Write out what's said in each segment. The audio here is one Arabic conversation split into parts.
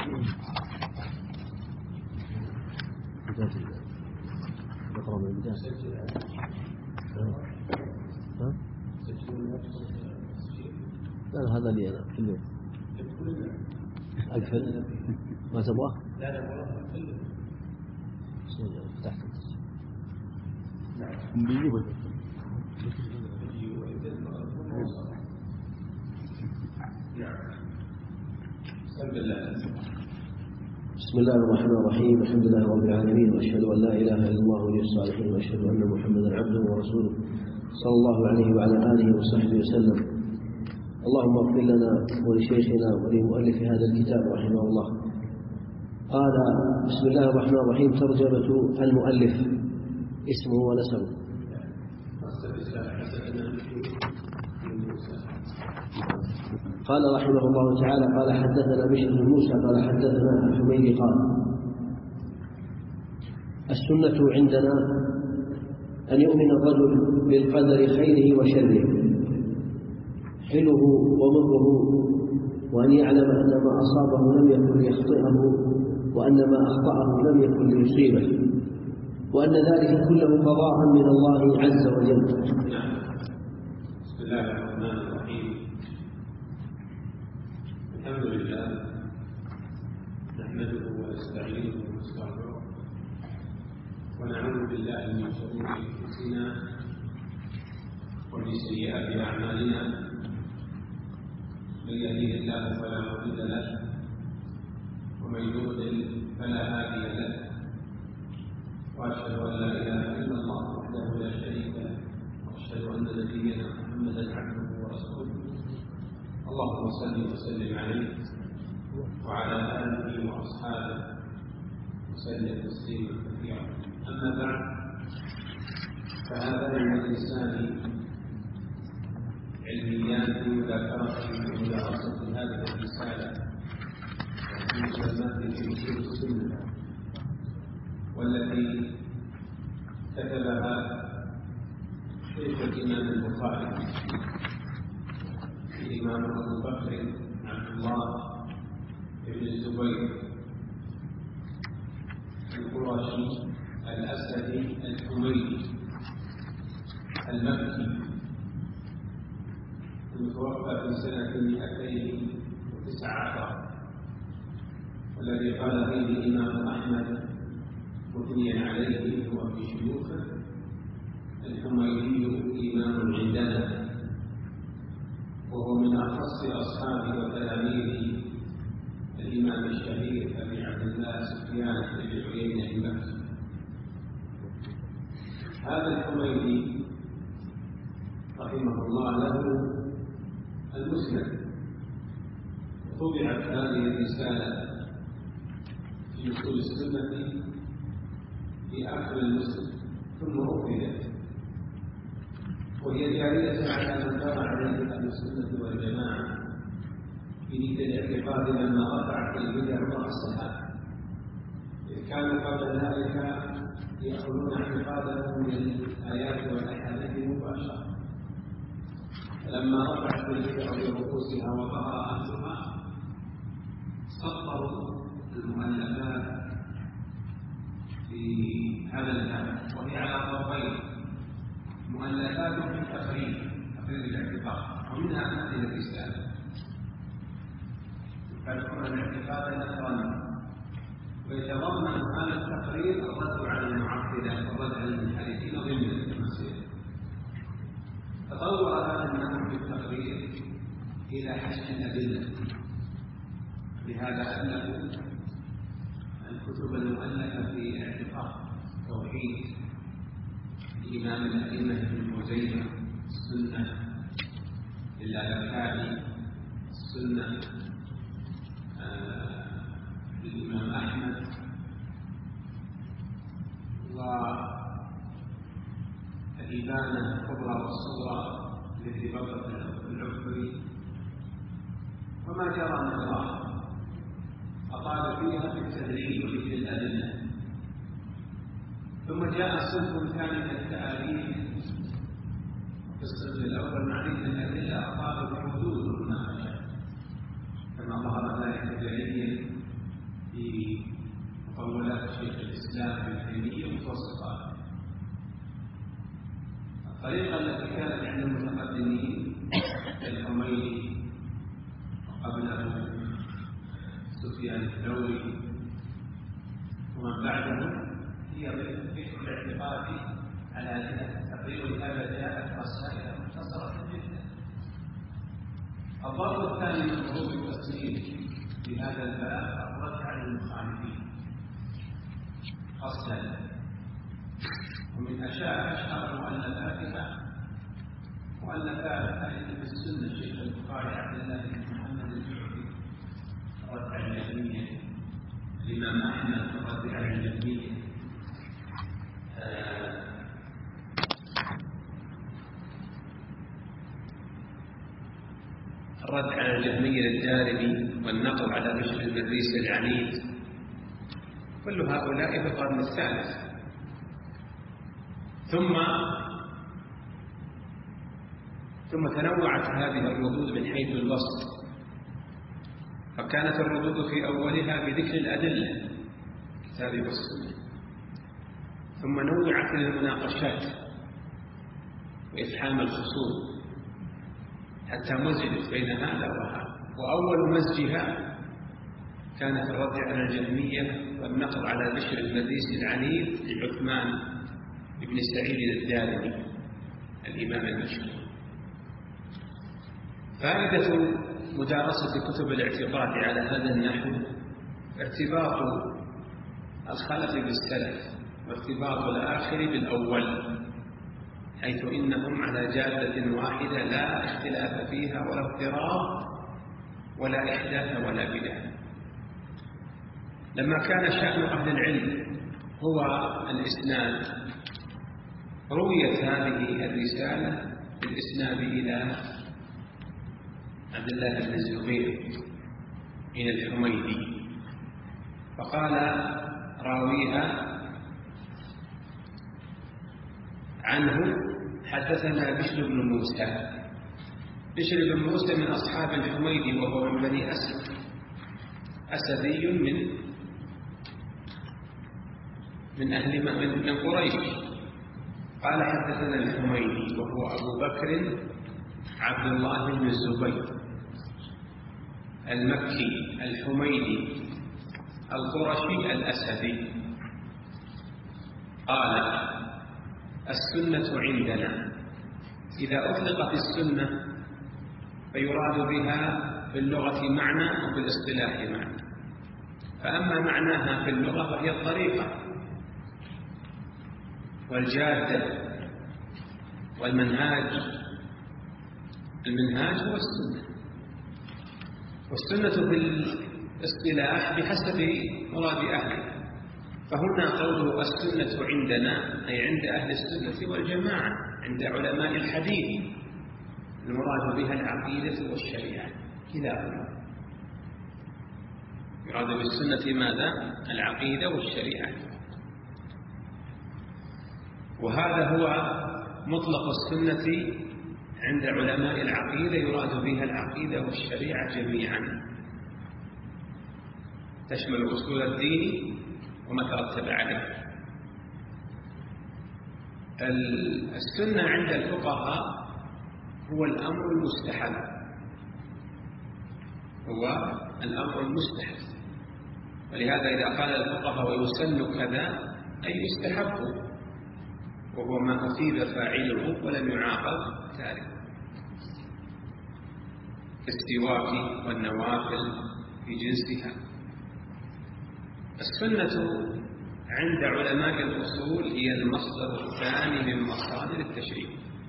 نقرأ من البداية. لا هذا لي أنا كله أقفل ما تبغاه؟ لا فتحت بسم الله الرحمن الرحيم. الحمد لله رب العالمين، وأشهد أن لا إله إلا الله ولي الصالحين، وأشهد أن محمدا عبده ورسوله صلى الله عليه وعلى آله وصحبه وسلم. اللهم اغفر لنا ولشيخنا ولمؤلف هذا الكتاب رحمه الله. قال: بسم الله الرحمن الرحيم. ترجمة المؤلف، اسمه ونسبه. قال رحمه الله تعالى: قال حدثنا بشر بن موسى قال حدثنا الحميدي قال: السنة عندنا أن يؤمن الرجل بالقدر خيره وشره، حلوه ومره، وأن يعلم أن ما أصابه لم يكن ليخطئه، وأن ما أخطأه لم يكن ليصيبه، وأن ذلك كله قضاء من الله عز وجل. بسم الله الرحمن الرحيم. الحمد لله نحمده ونستعينه ونستغفره، ونعوذ بالله من شرور أنفسنا ومن سيئات أعمالنا. من يهده الله فلا مضل له، ومن يضلل فلا هادي له، واشهد ان لا اله الا الله وحده لا شريك له، واشهد ان نبينا محمدا عبده ورسوله. اللهم صل وسلم عليه وعلى اله واصحابه وسلم تسليما كثيرا. اما بعد، فهذا من الانسان علميات مذاكرة ومدارسة هذه الرسالة في مسلمات في أصول السنة، والتي كتبها شيخ الإمام البخاري الإمام أبو بكر عبد الله بن الزبير القرشي الأسدي الحميدي المكي، المتوفى في سنة 219، والذي قال فيه الإمام أحمد مثنيا عليه هو في شيوخه: الحميدي إمام عندنا، وهو من أخص أصحاب وتلاميذ الإمام الشهير أبي عبد الله سفيان بن عيينة المكي. هذا الحميدي رحمه الله له المسند، طبعت هذه الرسالة في أصول السنة في آخر المسند، ثم أخرجت، وهي جارية على ما كان عليه أهل السنة والجماعة في الاعتقاد لما رفعت البدع رأسها، إذ كانوا قبل ذلك يأخذون اعتقادهم من الآيات والأحاديث مباشرة، فلما رفعت البدع برؤوسها وظهر أهلها سطروا المؤلفات في هذا الباب، وهي على ضربين: مؤلفات في تقرير الاعتقاد، ومنها هذه الرسالة يذكرون الاعتقاد نثرا، ويتضمن هذا التقرير الرد على المعطلة والرد على المنحرفين ضمن التمثيل. تطور هذا النوع في التقرير إلى حسن الأدلة، لهذا ألفوا الكتب المؤلفة في اعتقاد توحيد الإمام الأئمة ابن خزيمة، السنة للألكائي، السنة للإمام أحمد، والإبانة الكبرى والصغرى لابن بكر العكبري، وما جرى مجراها أطال فيها في التدريب وذكر الأدلة. ثم جاء صنف ثاني من التآليف، في الصنف الأول معرفة الأدلة أطال في حدود المناقشة، كما ظهر ذلك جليا سفيان الثوري ومن بعده هي ذكر الاعتقاد على جهة التقرير، ولهذا جاءت رسائل مختصرة جدا. الضرب الثاني من ضروب التفسير في هذا الباب الرد على المخالفين أصلا، ومن أشهر مؤلفاتها مؤلفات أئمة السنة الشيخ البخاري عبد الله بن محمد الجعفي الرد على الجهمية، الإمام أحمد الرد على الجهمية، الرد على الجهمية للدارمي، والنقل على بشر المريسي العنيد، كل هؤلاء في القرن الثالث. ثم تنوعت هذه الردود من حيث البسط، فكانت الردود في أولها بذكر الأدلة كتاب والسنة، ثم نوعت للمناقشات وإفحام الخصوم حتى مزجت بين هذا وهذا. وأول مزجها كانت الرد على الجهمية والنقل على بشر المريسي العنيد لعثمان بن سعيد الدارمي الإمام المشهور. فائدة مدارسة كتب الاعتقاد على هذا النحو ارتباط الخلف بالسلف وارتباط الآخر بالأول، حيث إنهم على جادة واحدة لا اختلاف فيها ولا اضطراب ولا إحداث ولا بدعة. لما كان شأن أهل العلم هو الإسناد، رويت هذه الرسالة بالإسناد إلى عبد الله بن الزبير من الحميدي، فقال راويها عنه حدثنا بشر بن موسى. بشر بن موسى من أصحاب الحميدي، وهو من بني أسد، أسدي من قريش. قال حدثنا الحميدي وهو أبو بكر عبد الله بن الزبير المكي الحميدي القرشي الأسدي. قال السنة عندنا، إذا أطلقت السنة فيراد بها في اللغة معنى وفي الاصطلاح معنى. فأما معناها في اللغة فهي الطريقة والجادة والمنهاج. المنهاج هو السنة، والسنة في الاصطلاح بحسب مراد أهله. فهنا قوله السنة عندنا أي عند أهل السنة والجماعة، عند علماء الحديث، المراد بها العقيدة والشريعة كلاهما. يراد بالسنة ماذا؟ العقيدة والشريعة. وهذا هو مطلق السنة عند علماء العقيدة، يراد بها العقيدة والشريعة جميعا، تشمل أصول الدين وما ترتب عليه. السنة عند الفقهاء هو الأمر المستحب، هو الأمر المستحب. ولهذا إذا قال الفقهاء ويسن كذا أي يستحب، وهو ما أثيب فاعله ولم يعاقب تاركه، كالسواك والنوافل في جنسها. السنة عند علماء الأصول هي المصدر الثاني من مصادر التشريع.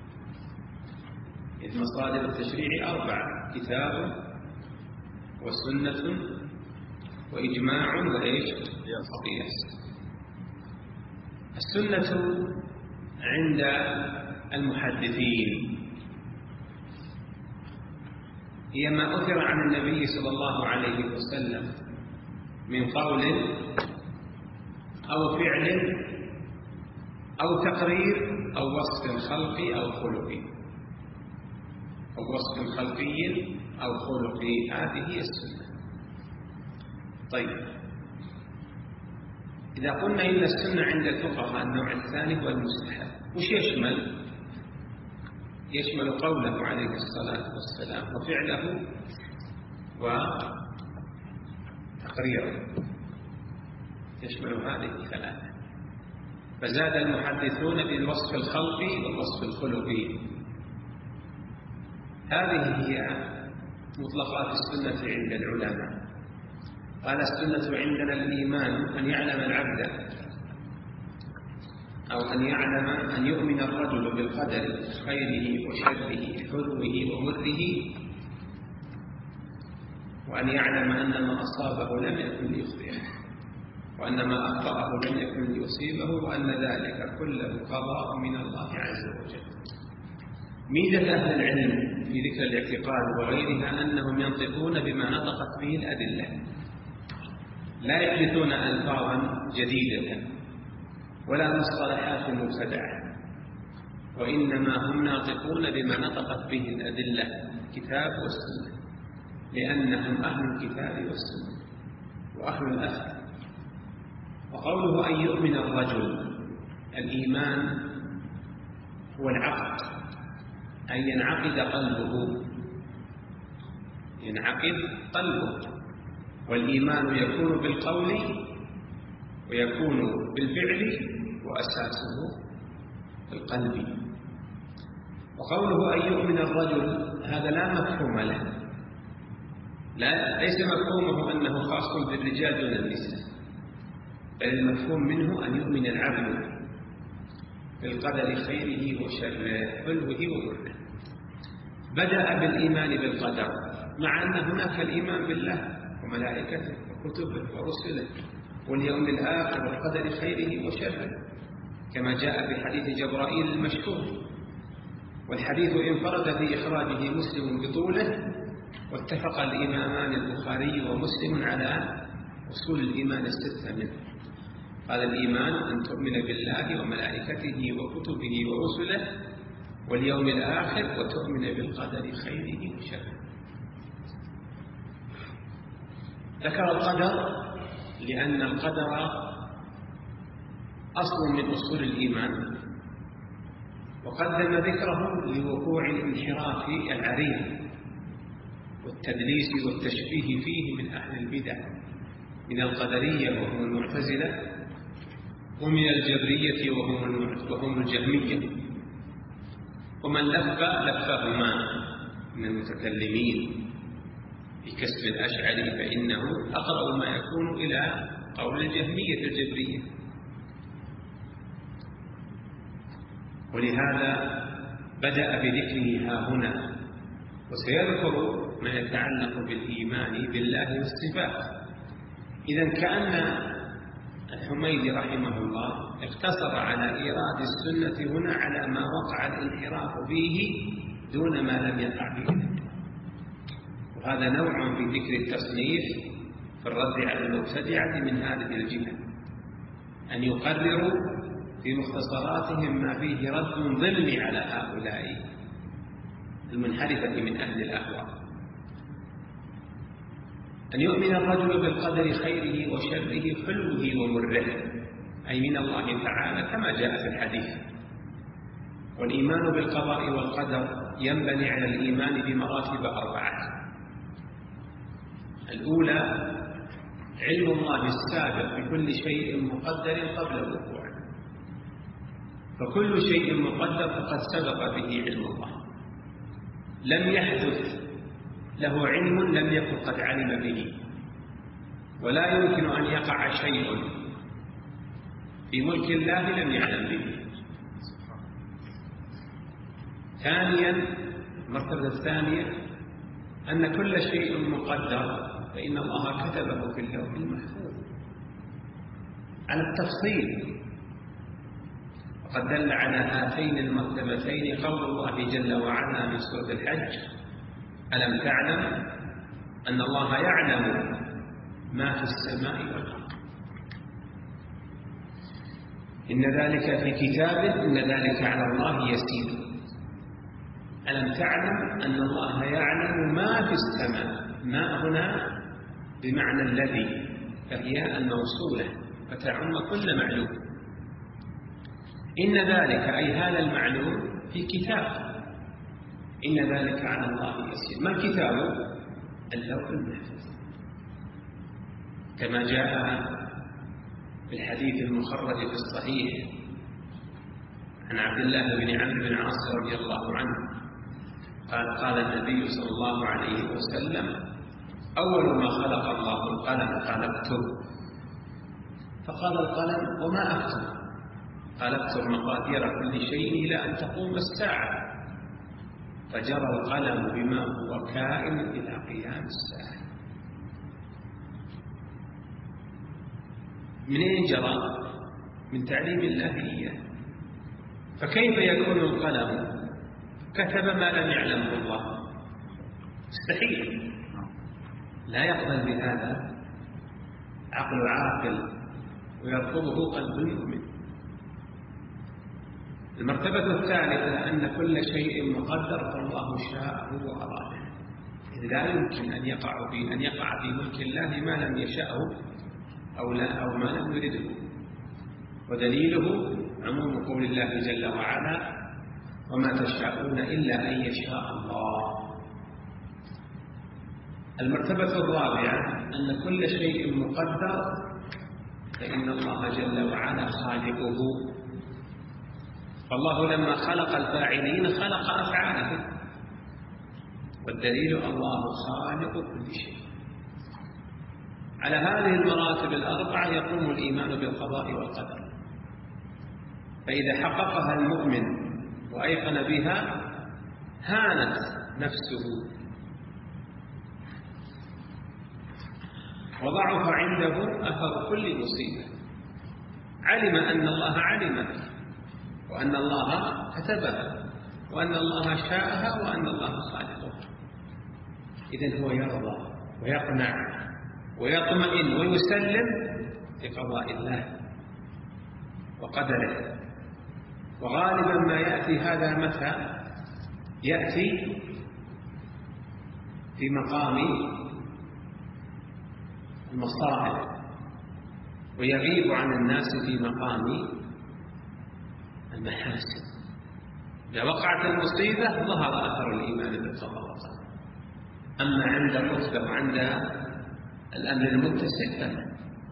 إذ مصادر التشريع 4: كتاب وسنة وإجماع وإيش؟ وقياس. السنة عند المحدثين هي ما أثر عن النبي صلى الله عليه وسلم من قول أو فعل أو تقرير أو وصف خلقي أو خلقي، أو وصف خلقي أو خلقي. هذه هي السنة. طيب، إذا قلنا إن السنة عند الفقهاء النوع الثاني هو المستحب، وش يشمل؟ يشمل قوله عليه الصلاة والسلام وفعله وتقريره تقريرا يشمل هذه الثلاثة. فزاد المحدثون بالوصف الخلقي والوصف الخلقي. هذه هي مطلقات السنة عند العلماء. قال السنة عندنا الإيمان أن يعلم العبد أو أن يؤمن الرجل بالقدر خيره وشره حلوه ومره، وأن يعلم أن ما أصابه لم يكن ليخطئه، وأن ما أخطأه لم يكن ليصيبه، وأن ذلك كله قضاء من الله عز وجل. ميزة أهل العلم في ذكر الاعتقاد وغيرها أنهم ينطقون بما نطقت به الأدلة، لا يحدثون ألفاظا جديدة ولا مصطلحات مبتدعة، وإنما هم ناطقون بما نطقت به الأدلة الكتاب والسنة، لأنهم أهل الكتاب والسنة وأهل الأثر. وقوله أن يؤمن الرجل، الإيمان هو العقد، أن ينعقد قلبه، والإيمان يكون بالقول ويكون بالفعل وأساسه القلب. وقوله أن يؤمن الرجل هذا لا مفهوم له، ليس مفهومه أنه خاص بالرجال دون النساء، بل المفهوم منه أن يؤمن العبد بالقدر خيره وشره حلوه ومره. بدأ بالإيمان بالقدر، مع أن هناك الإيمان بالله وملائكته وكتبه ورسله واليوم الآخر والقدر خيره وشره، كما جاء في حديث جبرائيل المشهور، والحديث انفرد في إخراجه مسلم بطوله، واتفق الإمامان البخاري ومسلم على أصول الإيمان الستة منه. قال الإيمان أن تؤمن بالله وملائكته وكتبه ورسله واليوم الآخر وتؤمن بالقدر خيره وشره. ذكر القدر لأن القدر أصل من أصول الإيمان، وقدم ذكره لوقوع الانحراف العريض والتدليس والتشبيه فيه من أهل البدع، من القدرية وهم المعتزلة، ومن الجبرية وهم الجهمية، ومن لفهما من المتكلمين بكسب الأشعري فإنه أقرب ما يكون إلى قول الجهمية الجبرية. ولهذا بدأ بذكره ها هنا، وسيذكر ما يتعلق بالإيمان بالله والصفات. إذن كأن الحميدي رحمه الله اقتصر على إيراد السنة هنا على ما وقع الانحراف فيه دون ما لم يقع فيه، وهذا نوع في ذكر التصنيف في الرد على المبتدعة من هذه الجهة، أن يقرروا في مختصراتهم ما فيه رد ضمني على هؤلاء المنحرفة من أهل الأهواء. أن يؤمن الرجل بالقدر خيره وشره حلوه ومره، أي من الله تعالى كما جاء في الحديث. والإيمان بالقضاء والقدر ينبني على الإيمان بمراتب 4. الأولى علم الله السابق بكل شيء مقدر قبل الوقوع، فكل شيء مقدر فقد سبق به علم الله، لم يحدث له علم لم يكن قد علم به، ولا يمكن أن يقع شيء في ملك الله لم يعلم به. ثانيا، المرتبة الثانية أن كل شيء مقدر فإن الله كتبه في اللوح المحفوظ على التفصيل. وقد دل على هاتين المرتبتين قول الله جل وعلا من سورة الحج: ألم تعلم أن الله يعلم ما في السماء والأرض، إن ذلك في كتابه، إن ذلك على الله يسير. ألم تعلم أن الله يعلم ما في السماء، ما هنا بمعنى الذي، فهي الموصولة فتعم كل معلوم. إن ذلك أي هذا المعلوم في كتاب، إن ذلك على الله يسير. ما الكتاب؟ اللوح المحفوظ. كما جاء في الحديث المخرج في الصحيح عن عبد الله بن عمرو بن العاص رضي الله عنه قال النبي صلى الله عليه وسلم: أول ما خلق الله القلم قال اكتب. فقال القلم: وما أكتب؟ قال اكتب مقادير كل شيء إلى أن تقوم الساعة. فجرى القلم بما هو كائن إلى قيام الساعة. منين جرى؟ من تعليم الله إياه. فكيف يكون القلم كتب ما لم يعلمه الله؟ مستحيل، لا يقبل بهذا عقل عاقل ويرفضه قلب مؤمن. المرتبة الثالثة أن كل شيء مقدر فالله شاءه وأراده، إذ لا يمكن أن يقع في ملك الله ما لم يشأه أو ما لم يرده. ودليله عموم قول الله جل وعلا: وما تشاءون إلا أن يشاء الله. المرتبة الرابعة أن كل شيء مقدر فإن الله جل وعلا خالقه. فالله لما خلق الفاعلين خلق أفعالهم، والدليل الله خالق كل شيء. على هذه المراتب الأربعة يقوم الإيمان بالقضاء والقدر. فإذا حققها المؤمن وأيقن بها هانت نفسه وضعف عنده أثر كل مصيبة. علم أن الله علم، وأن الله كتبها، وأن الله شاءها، وأن الله خالقها. إذن هو يرضى ويقنع ويطمئن ويسلم لقضاء الله وقدره. وغالبا ما يأتي هذا متى؟ يأتي في مقام المصائب، ويغيب عن الناس في مقام المحاسن. إذا وقعت المصيبة ظهر أثر الإيمان بالقضاء والقدر. أما عند الرتبة وعند الأمر المتصل فلا.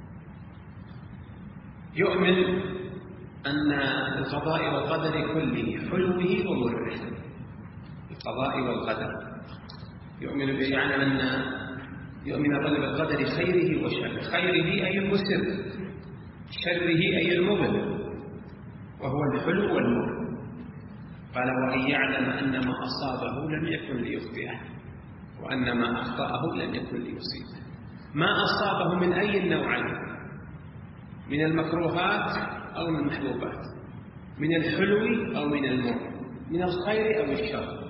يؤمن أن القضاء والقدر كله حلوه ومره، القضاء والقدر يؤمن بمعنى أن يؤمن الرجل بالقدر خيره وشره، خيره أي المسر، شره أي المبل، وهو الحلو والمر. قال: وأن يعلم أن ما أصابه لم يكن ليخطئه، وأن ما أخطأه لم يكن ليصيبه. ما أصابه من أي النوعين، من المكروهات أو من المحبوبات، من الحلو أو من المر، من الخير أو الشر،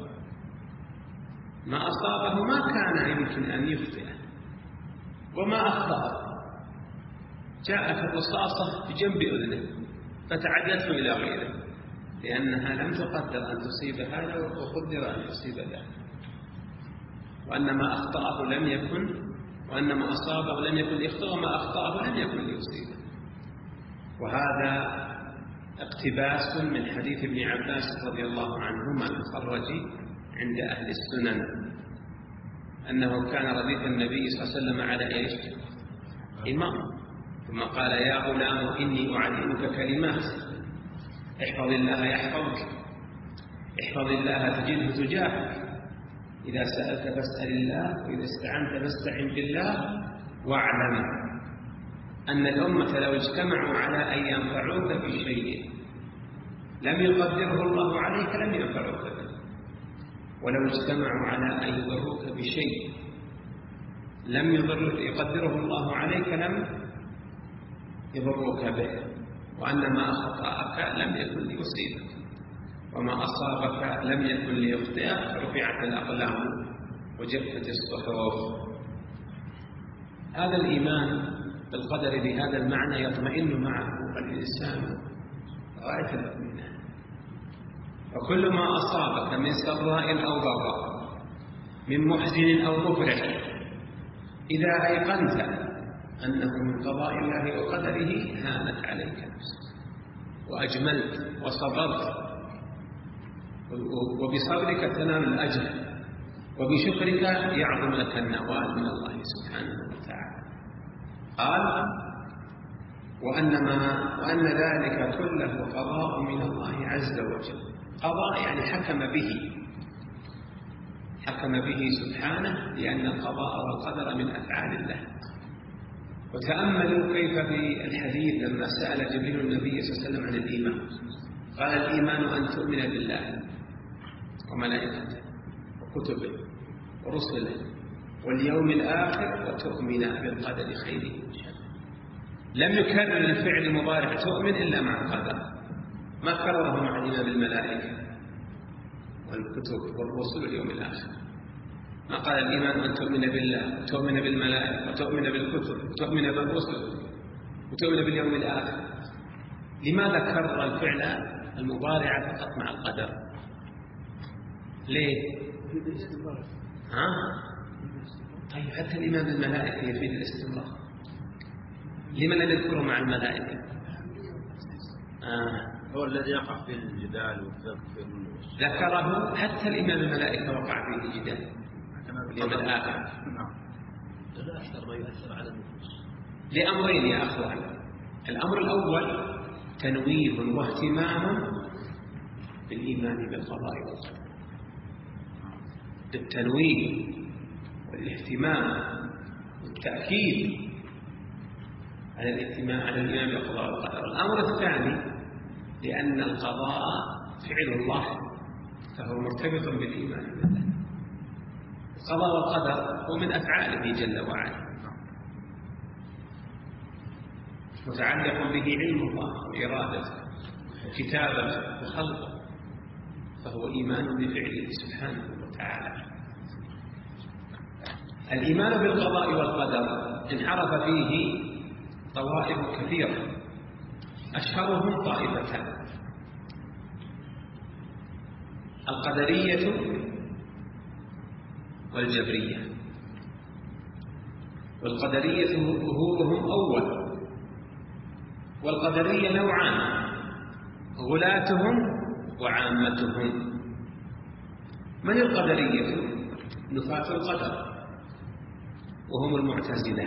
ما أصابه ما كان يمكن أن يخطئه، وما أخطأه جاءت الرصاصة بجنب أذنه فتعدته إلى غيره، لأنها لم تقدر أن تصيب هذا وقدر أن تصيب ذاك. وأن ما أخطأه لم يكن، وأن ما أصابه لم يكن ليخطئه، وما أخطأه لم يكن ليصيبه. وهذا اقتباس من حديث ابن عباس رضي الله عنهما المخرج عند أهل السنن، أنه كان رديف النبي صلى الله عليه وسلم على إيش؟ إمام، ثم قال: يا غلام إني أعلمك كلمات، احفظ الله يحفظك، احفظ الله تجده تجاهك، إذا سألت فاسأل الله، وإذا استعنت فاستعن بالله، واعلم أن الأمة لو اجتمعوا على أن ينفعوك بشيء لم يقدره الله عليك لم ينفعوك به، ولو اجتمعوا على أن يضروك بشيء لم يقدره الله عليك لم يضروك به. وأن ما أخطأك لم يكن ليصيبك، وما أصابك لم يكن ليخطئك، رفعت الأقلام وجفت الصحف. هذا الإيمان بالقدر بهذا المعنى يطمئن معه الإنسان غاية الاطمئنان. وكل ما أصابك من سراء أو ضراء، من محزن أو مفرح، إذا أيقنت أنه من قضاء الله وقدره هانت عليك نفسك، وأجملت وصبرت، وبصبرك تنال الأجر، وبشكرك يعظم لك النوال من الله سبحانه وتعالى. قال وأن ذلك كله قضاء من الله عز وجل. قضاء يعني حكم به سبحانه، لأن القضاء والقدر من أفعال الله. وتأملوا كيف في الحديث لما سأل جبريل النبي صلى الله عليه وسلم عن الإيمان، قال الإيمان أن تؤمن بالله وملائكته وكتبه ورسله واليوم الآخر وتؤمن بالقدر خيره وشره. لم يكرر الفعل المضارع تؤمن إلا مع القدر، ما كرره مع الإيمان بالملائكة والكتب والرسل واليوم الآخر. ما قال الإيمان أن تؤمن بالله وتؤمن بالملائكة وتؤمن بالكتب وتؤمن بالرسل وتؤمن باليوم الآخر. لماذا كرر الفعل المضارع فقط مع القدر؟ ليه؟ طيب حتى الإيمان بالملائكة يفيد الاستمرار، لمن لم يذكره مع الملائكة؟ هو الذي يقع في الجدال ذكره. حتى الإيمان بالملائكة وقع فيه جدال اليوم الآخر. لا أكثر ما يؤثر على النفوس لأمرين يا أخوان. الأمر الأول تنويه واهتمام بالإيمان بالقضاء والقدر، بالتنويه والاهتمام والتأكيد على الإيمان بالقضاء والقدر. الأمر الثاني لأن القضاء فعل الله، فهو مرتبط بالإيمان بالله. القضاء والقدر هو من أفعاله جل وعلا، متعلق به علم الله وإرادته وكتابته وخلقه، فهو إيمان بفعله سبحانه وتعالى. الإيمان بالقضاء والقدر انحرف فيه طوائف كثيرة، أشهرهم طائفتان: القدرية والجبرية. والقدرية ظهورهم أول، والقدرية نوعان: غلاتهم وعامتهم. من القدرية؟ نفاة القدر، وهم المعتزلة.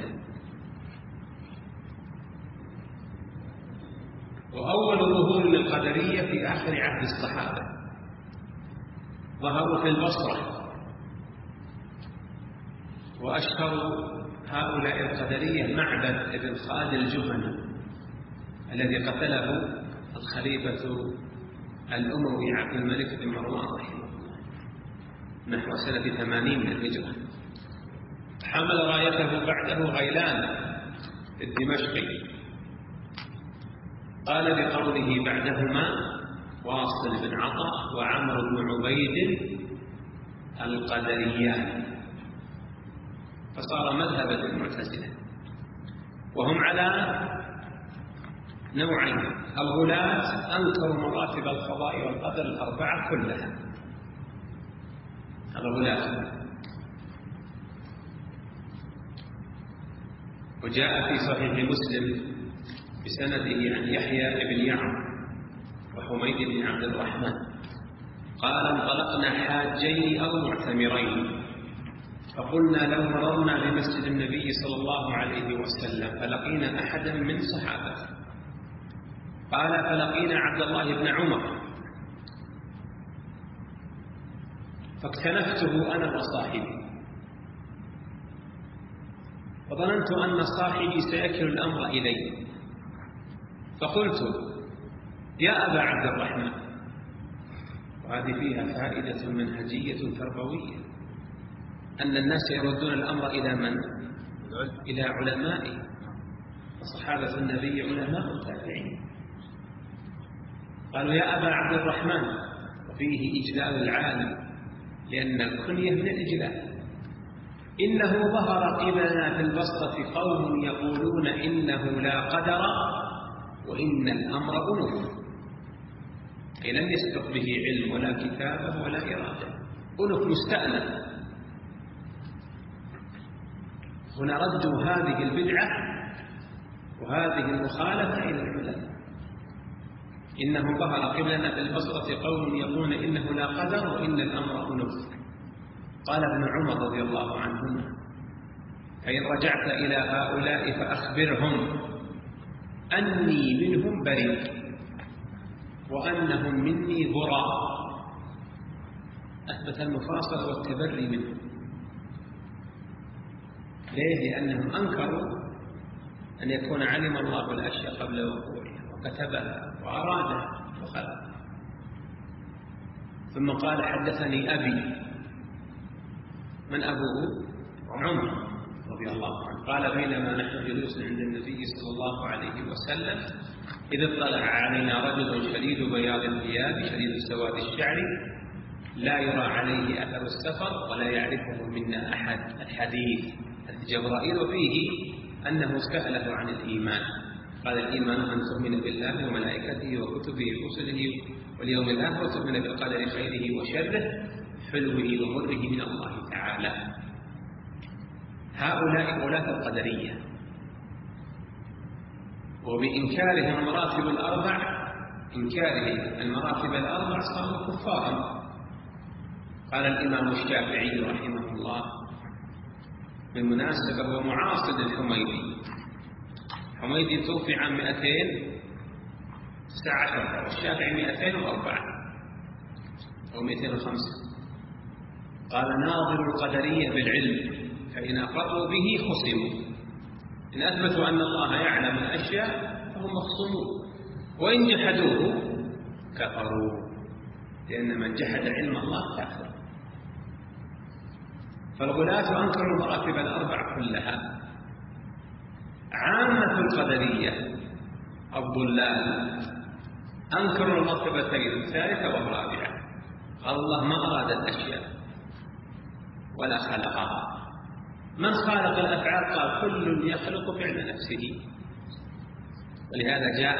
وأول ظهور للقدرية في آخر عهد الصحابة، ظهروا في البصرة. وأشهر هؤلاء القدرية معبد بن خالد الجهني الذي قتله الخليفة الأموي عبد الملك بن مروان رحمه الله نحو سنة 80 من الهجرة. حمل رايته بعده غيلان الدمشقي، قال بقوله بعدهما واصل بن عطاء وعمر بن عبيد القدريان، فصار مذهبا للمعتزلة. وهم على نوعين: الغلاة أنكروا مراتب القضاء والقدر الأربعة كلها، الغلاة. وجاء في صحيح مسلم بسنده عن يحيى بن يعمر وحميد بن عبد الرحمن قال: انطلقنا حاجين أو معتمرين، فقلنا لو مررنا بمسجد النبي صلى الله عليه وسلم فلقينا أحدا من صحابته، قال: فلقينا عبد الله بن عمر فاكتنفته أنا وصاحبي، وظننت أن صاحبي سيكل الأمر إلي، فقلت: يا أبا عبد الرحمن. وهذه فيها فائدة منهجية تربوية، أن الناس يردون الأمر إلى من؟ إلى علمائه، وصحابة النبي علماء تابعين. قالوا: يا أبا عبد الرحمن، وفيه إجلال العالم، لأن الكنية من الإجلال. إنه ظهر قبلنا في البصرة قوم يقولون إنه لا قدر وإن الأمر أنف، أي لم يسبق به علم ولا كتابة ولا إرادة، أنف مستأنف. هنا ردوا هذه البدعة وهذه المخالفة إلى العلماء. إنه ظهر قبلنا في البصرة قوم يقولون إنه لا قدر وإن الأمر أنف. قال ابن عمر رضي الله عنهما: فإن رجعت إلى هؤلاء فأخبرهم أني منهم بريء وأنهم مني براء. أثبت المفاصلة والتبري منهم. ليه؟ لأنهم أنكروا أن يكون علم الله الأشياء قبل وقوعها وكتبها وأرادها وخلقها. ثم قال حدثني أبي. من أبوه؟ عمر رضي الله عنه. قال بينما نحن جلوس عند النبي صلى الله عليه وسلم إذ اطلع علينا رجل شديد بياض الثياب شديد سواد الشعر لا يرى عليه أثر السفر ولا يعرفه منا أحد. الحديث جبرائيل وفيه أنه سأله عن الإيمان. قال الإيمان أن تؤمن بالله وملائكته وكتبه ورسله واليوم الآخر وتؤمن بالقدر خيره وشره حلوه ومره من الله تعالى. هؤلاء ولاة القدرية، وبإنكارهم المراتب الأربع صاروا كفارا. قال الإمام الشافعي رحمه الله بالمناسبة هو معاصر الحميدي. حميدي توفي عام 219 والشافعي 204 أو 205. قال ناظر القدرية بالعلم فإن أقروا به خصموا. إن أثبتوا أن الله يعلم الأشياء فهم مخصومون، وإن جحدوه كفروا، لأن من جحد علم الله كافر. فالغلاة أنكروا المراتب الأربع كلها. عامة القدرية الضلال أنكروا المرتبتين الثالثة والرابعة. قال الله ما أراد الأشياء ولا خلقها. من خالق الأفعال؟ قال كل يخلق فعل نفسه. ولهذا جاء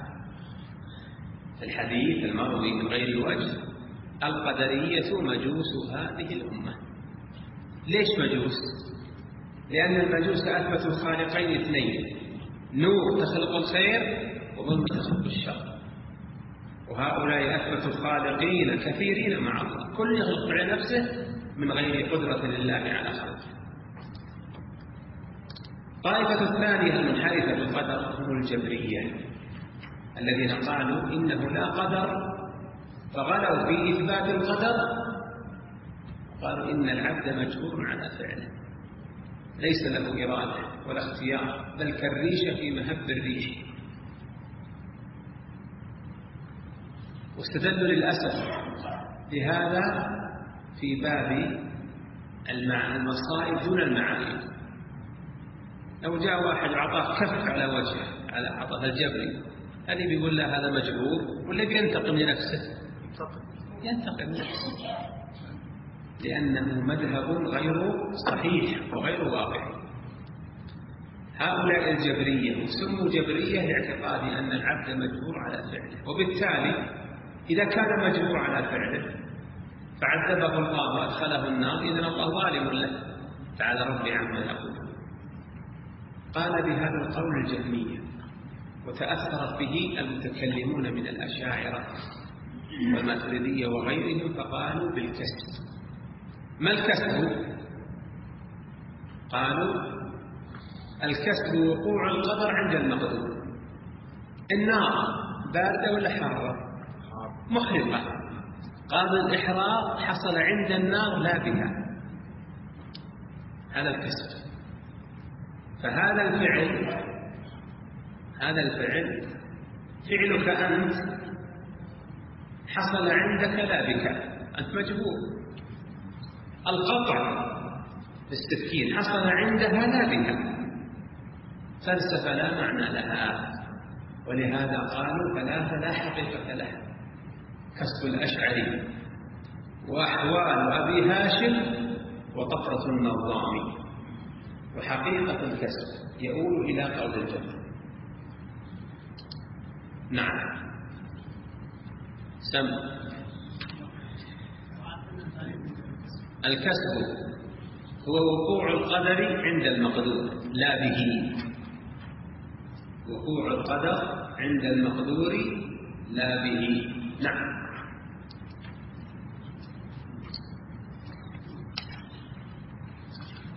في الحديث المروي من غير وجه القدرية مجوس هذه الأمة. ليش مجوس؟ لأن المجوس أثبتوا خالقين اثنين، نور تخلق الخير وظلم تخلق الشر. وهؤلاء أثبتوا خالقين كثيرين مع الله، كل يخلق فعل نفسه من غير قدرة لله على خلقه. الطائفة الثانية المنحرفة بالقدر هم الجبرية الذين قالوا إنه لا قدر، فغلوا في إثبات القدر. قالوا إن العبد مجبور على فعله، ليس له إرادة ولا اختيار، بل كالريشة في مهب الريح. واستدلوا للأسف بهذا في باب المصائب دون المعايب. لو جاء واحد أعطاه كف على وجهه على عطاه الجبري، هل بيقول له هذا مجبور ولا بينتقم لنفسه؟ ينتقم لنفسه، لأنه مذهب غير صحيح وغير واقعي. هؤلاء الجبرية سموا جبرية لاعتقاد أن العبد مجبور على فعله، وبالتالي إذا كان مجبور على فعله فعذبه الله وأدخله النار، إذن الله ظالم له تعالى ربي عما يقول. قال بهذا القول الجهمية، وتأثرت به المتكلمون من الأشاعرة والماتريدية وغيرهم، فقالوا بالكسب. ما الكسب؟ قالوا الكسب وقوع القدر عند المقدور. النار باردة ولا حارة؟ محرقة. قالوا الإحراق حصل عند النار لا بها. هذا الكسب. فهذا الفعل فعلك أنت حصل عندك لا بك، أنت مجبور. القطع بالسكين حصل عندها لا بها، فلسفة لا معنى لها. ولهذا قالوا ثلاثة لا حقيقة لها: كسب الأشعري وأحوال أبي هاشم وطفرة النظام. وحقيقة الكسب يؤول إلى قول الجبر. نعم. سم الكسب هو وقوع القدر عند المقدور لا به. وقوع القدر عند المقدور لا به. نعم.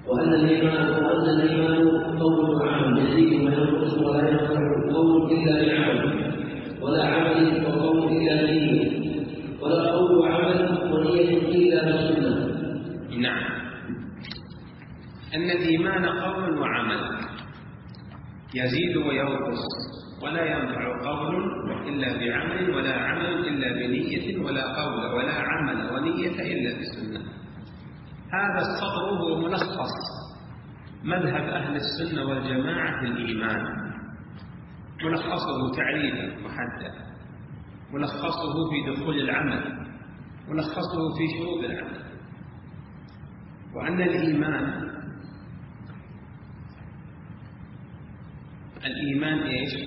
وأن الإيمان قول وعمل يزيد وينقص ولا ينفع قول إلا بعمل ولا عمل وقول إلا بنية ولا قول وعمل ونية إلا بسنة. نعم، أن الإيمان قول وعمل يزيد وينقص ولا ينفع قول إلا بعمل ولا عمل إلا بنية ولا قول ولا عمل ونية إلا بسنة. هذا السطر هو ملخص مذهب أهل السنة والجماعة في الإيمان، ملخصه تعريفا محدد، ملخصه في دخول العمل، ملخصه في شروط العمل. وأن الإيمان إيش؟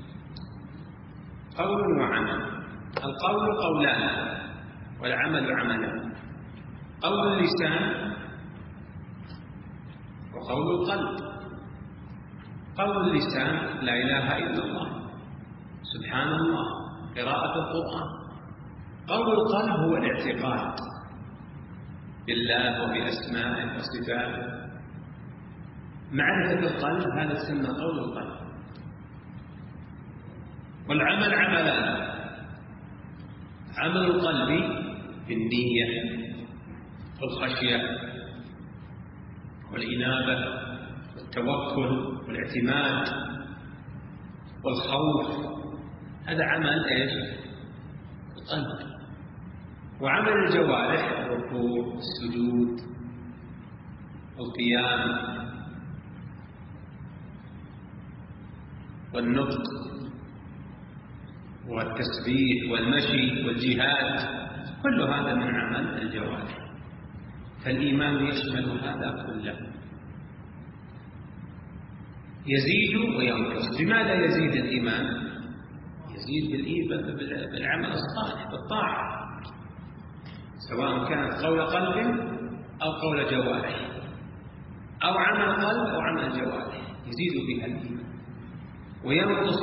قول وعمل. القول قولان والعمل عملان، قول اللسان وقول القلب. قول اللسان لا إله إلا الله، سبحان الله، قراءة القرآن. قول القلب هو الاعتقاد بالله وبأسمائه وصفاته، معرفة القلب، هذا يسمى قول القلب. والعمل عملان، عمل القلب بالنية والخشية والإنابة والتوكل والاعتماد والخوف، هذا عمل إيش؟ القلب. وعمل الجوارح الركوع السجود القيام والنطق والتسبيح والمشي والجهاد، كل هذا من عمل الجوارح. فالإيمان يشمل هذا كله، يزيد وينقص. بماذا يزيد الإيمان؟ يزيد بالعمل الصالح، بالطاعة، سواء كانت قول قلب أو قول جوارح أو عمل قلب أو عمل جوارح، يزيد بها الإيمان. وينقص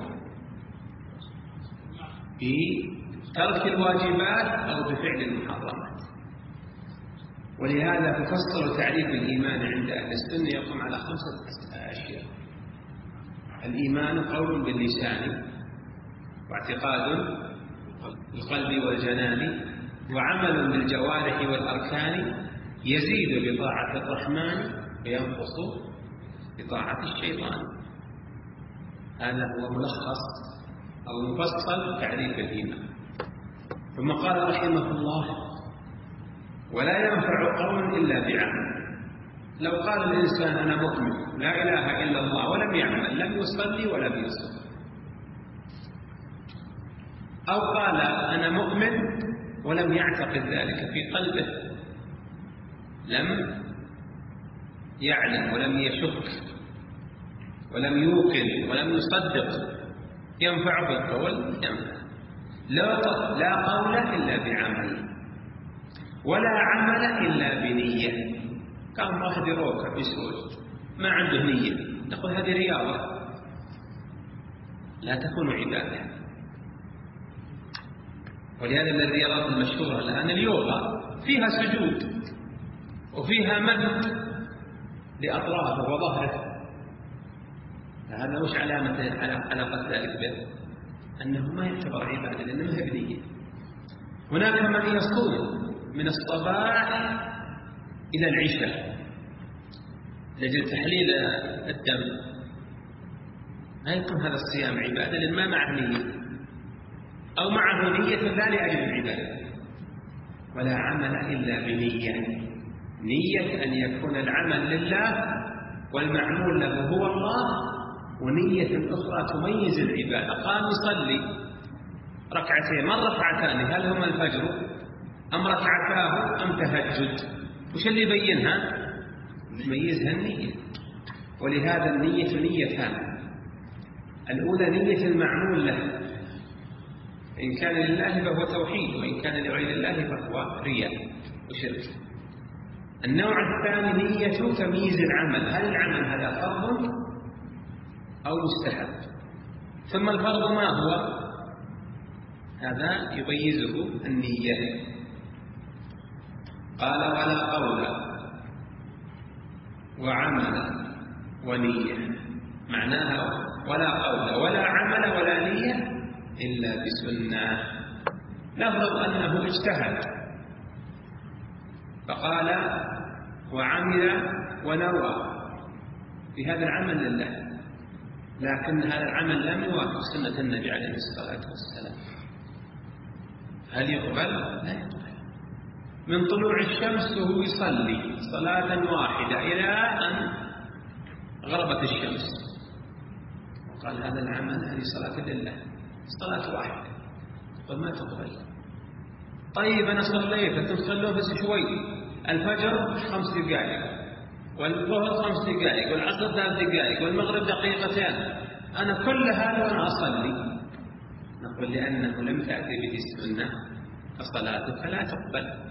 بترك الواجبات أو بفعل المحرمات. ولهذا تفسر تعريف الإيمان عند أهل السنة يقوم على 5 أشياء: الإيمان قول باللسان واعتقاد بالقلب والجنان وعمل بالجوارح والأركان، يزيد بطاعة الرحمن وينقص بطاعة الشيطان. هذا هو ملخص أو مفصل تعريف الإيمان. ثم قال رحمه الله: ولا ينفع قول إلا بعمل. لو قال الإنسان أنا مؤمن لا إله إلا الله ولم يعمل، لم يصلي ولم يصوم. أو قال أنا مؤمن ولم يعتقد ذلك في قلبه، لم يعلم ولم يشك ولم يوقن ولم يصدق، ينفع بالقول؟ ينفع. لا قول إلا بعمل ولا عمل إلا بنية. كان واحد يروكع يسوي ما عنده نية، نقول هذه رياضة، لا تكون عبادة. ولهذا من الرياضات المشهورة الآن اليوغا، فيها سجود وفيها مد لأطرافه وظهره. هذا وش علاقة ذلك به؟ أنه ما يعتبر عبادة لأنه ما هي بنية. هناك من يصوم من الصباح إلى العشاء لأجل تحليل الدم، ما يكون هذا الصيام عبادة لأن ما معه نية، أو معه نية لا لأجل العبادة. ولا عمل إلا بنية، نية أن يكون العمل لله والمعمول له هو الله، ونية أخرى تميز العبادة. قام يصلي ركعتين، من ركعتان؟ هل هما الفجر أم ركعتاه أم تهجد؟ وش اللي يبينها؟ يميزها النية. ولهذا النية نيتان: الأولى نية المعمول له، إن كان لله فهو توحيد، وإن كان لغير الله فهو رياء وشرك. النوع الثاني نية تمييز العمل، هل العمل هذا فرض أو مستحب؟ ثم الفرض ما هو؟ هذا يميزه النية. قال: ولا قول وعمل ونية، معناها ولا قول ولا عمل ولا نية إلا بسنة. نفرض أنه اجتهد فقال وعمل ونوى في هذا العمل لله، لكن هذا العمل لم يوافق سنة النبي عليه الصلاة والسلام، هل يقبل؟ لا يقبل. من طلوع الشمس وهو يصلي صلاة واحدة إلى أن غربت الشمس وقال هذا العمل هذه صلاة لله، صلاة واحدة، قل ما تقبل. طيب أنا صليت، تصلوا بس شوي، الفجر 5 دقائق والظهر 5 دقائق والعصر 3 دقائق والمغرب دقيقتين، أنا كل هذا وأنا أصلي، نقول لأنه لم تأتي به السنة فصلاتك لا تقبل.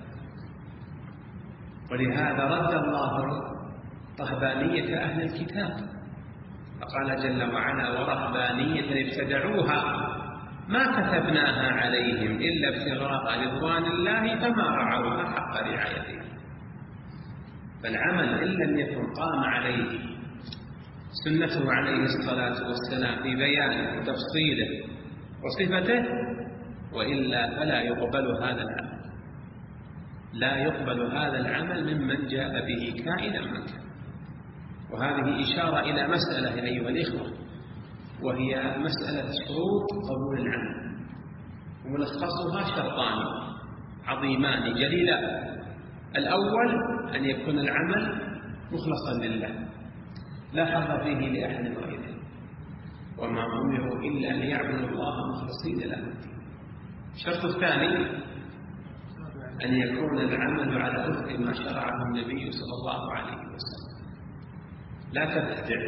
ولهذا رد الله رهبانية أهل الكتاب فقال جل وعلا ورهبانية ابتدعوها ما كتبناها عليهم إلا ابتغاء رضوان الله فما رعوها حق رعايتها. فالعمل إن لم يكن قام عليه سنته عليه الصلاة والسلام في بيانه وتفصيله وصفته، وإلا فلا يقبل هذا العمل، لا يقبل هذا العمل ممن جاء به كائنا من كان. وهذه إشارة إلى مسألة أيها الإخوة، وهي مسألة شروط قبول العمل، وملخصها شرطان عظيمان جليلان. الأول أن يكون العمل مخلصا لله لا حظ فيه لأحد غيره، وما أمروا إلا أن يعبدوا الله مخلصين له الدين. الشرط الثاني أن يكون العمل على وفق ما شرعه النبي صلى الله عليه وسلم، لا تبتدع،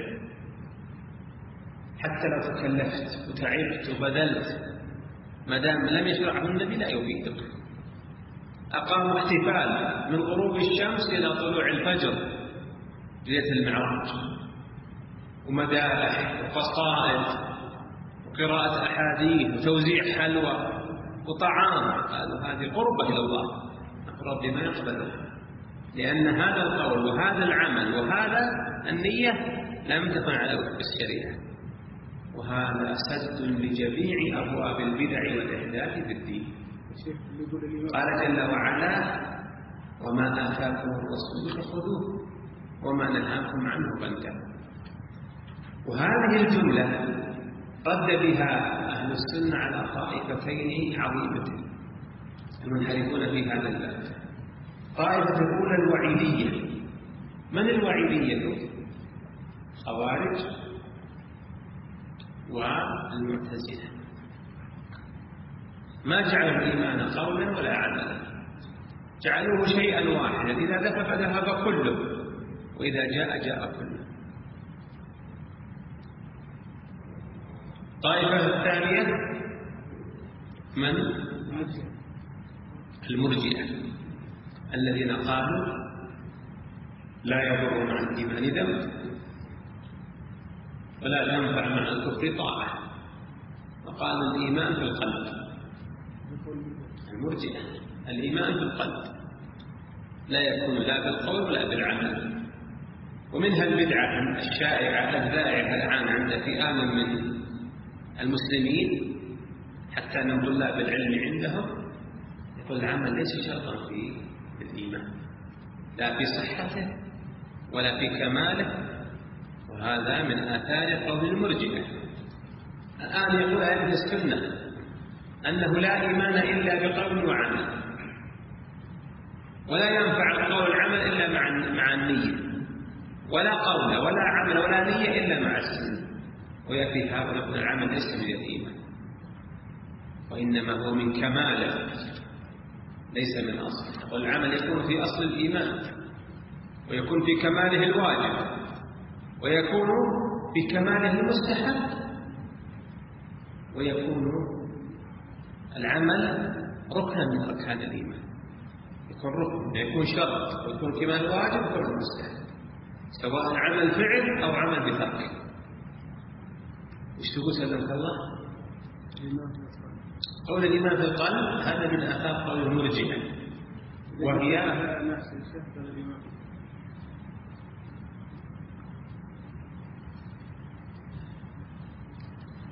حتى لو تكلفت وتعبت وبذلت ما دام لم يشرعه النبي لا يفيدك. أقاموا احتفال من غروب الشمس إلى طلوع الفجر ليلة المعراج، ومدائح وقصائد وقراءة أحاديث وتوزيع حلوى وطعام، قالوا هذه قربة إلى الله، رب ما يقبلها، لأن هذا القول وهذا العمل وهذا النية لم تكن على وفق الشريعة، وهذا سد لجميع أبواب البدع والإحداث في الدين. قال جل وعلا وما آتاكم الرسول فخذوه وما نهاكم عنه فانتهوا. وهذه الجملة رد بها أهل السنة على طائفتين عظيمتين المنحرفون في هذا الباب. طائفة الأولى الوعيدية. من الوعيدية؟ خوارج والمعتزلة، ما جعلوا الإيمان قولا ولا عملا، جعلوه شيئا واحدا، إذا ذهب ذهب كله وإذا جاء جاء كله. الطائفة الثانية من؟ المرجئة الذين قالوا لا يضر مع الإيمان ذنب ولا ينفع مع الكفر طاعة، وقالوا الإيمان في القلب. المرجئة الإيمان في القلب لا يكون لا بالقول ولا بالعمل. ومنها البدعة الشائعة الذائعة الآن عند فئام من المسلمين حتى من طلاب العلم عندهم، يقول العمل ليس شرطا في الإيمان لا في صحته ولا في كماله، وهذا من آثار قول المرجئة. الآن يقول أهل السنة أنه لا إيمان إلا بقول وعمل، ولا ينفع القول والعمل إلا مع النية، ولا قول ولا عمل ولا نية إلا مع السنة. ويأتي هذا من العمل ليس من الإيمان، وإنما هو من كماله ليس من أصله. والعمل يكون في أصل الإيمان، ويكون في كماله الواجب، ويكون في كماله المستحب، ويكون العمل ركنا من أركان الإيمان، يكون ركن، يكون شرط، ويكون كمال واجب ويكون مستحب، سواء عمل فعل أو عمل بترك. وش تقول سلمك الله؟ قول الإيمان في القلب هذا من آثار قول المرجئة، وهي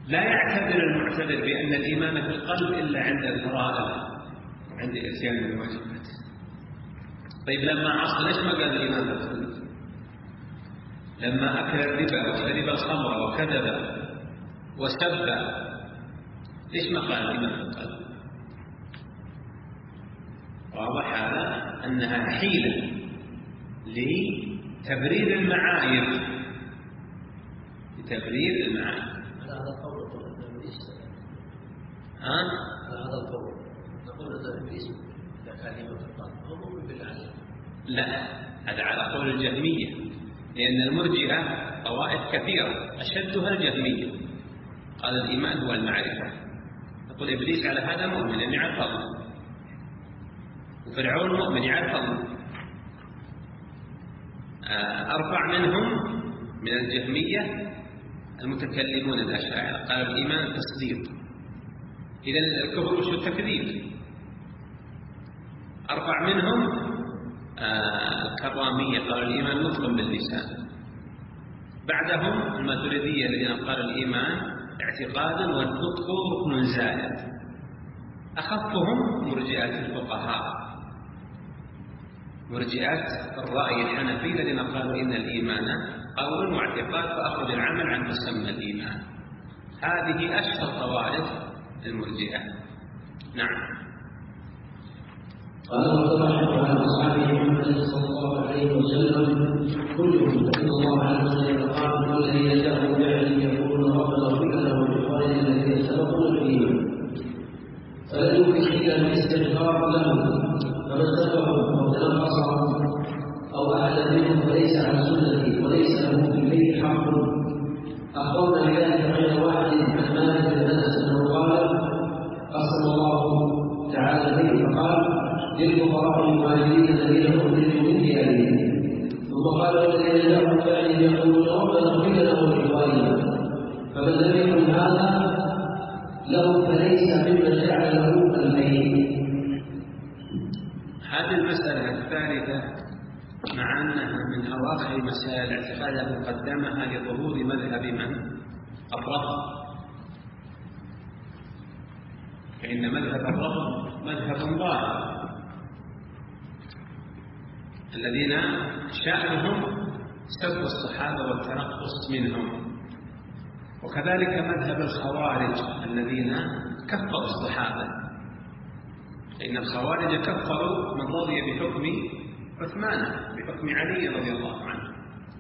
لا يعتبر المعتبر بأن الإيمان في القلب إلا عند الفرائض وعند إتيان الواجبات. طيب لما عصى ليش ما قال الإيمان في القلب؟ لما أكل الربا وشرب الخمر وكذب وسب ليش ما قال الإيمان في القلب؟ واضح هذا أنها حيلة لتبرير المعايب، لتبرير المعايب. على هذا القول نقول أن إبليس على هذا القول نقول أن إبليس إذا كان إيمان في القلب هو مؤمن بالله. لا، هذا على قول الجهمية، لأن المرجئة طوائف كثيرة أشدها الجهمية، قال الإيمان هو المعرفة. نقول إبليس على هذا مؤمن لأن يعرف الله، وفرعون مؤمن يعرف الله. أرفع منهم من الجهمية المتكلمون الأشاعرة، قالوا الإيمان تصديق، إذن الكفر وش التكذيب. أرفع منهم الكرامية قالوا الإيمان نطق باللسان. بعدهم الماتريدية الذين قالوا الإيمان اعتقاد والنطق ركن زائد. أخفهم مرجئة الفقهاء، مرجئة الرأي الحنفي الذين قالوا إن الإيمان قول واعتقاد فأخرج العمل عن مسمى الإيمان. هذه أشهر طوائف المرجئة. نعم. قال وصلى على أصحابه محمد صلى الله عليه وسلم كلهم، فإن الله عز وجل قال والذين جاءوا بعد يقولون ربنا اغفر لنا ولإخواننا الذين سبقونا بالإيمان، فلن يمكن إلا بالاستغفار لهم، فمن سبقهم أو تنقصهم أو أحد منهم فليس على سنتي وليس له في البيت حق. أخبرنا بذلك غير واحد عن مالك بن أنس أنه قال قسم الله تعالى البيت فقال للفقراء المهاجرين الذين أخرجوا من ديارهم، ثم قال والذين جاءوا من بعدهم يقولون ربنا اغفر لنا ولإخواننا، فمن لم يكن هذا له فليس ممن جعل له البيت. هذه المسألة الثالثة مع أنها من أواخر مسائل الاعتقاد قدمها لظهور مذهب من الرفض، فإن مذهب الرفض مذهب ظاهر الذين شأنهم سب الصحابة والتنقص منهم، وكذلك مذهب الخوارج الذين كفروا الصحابة، لأن الخوارج كفروا من رضي بحكم عثمان بحكم علي رضي الله عنه،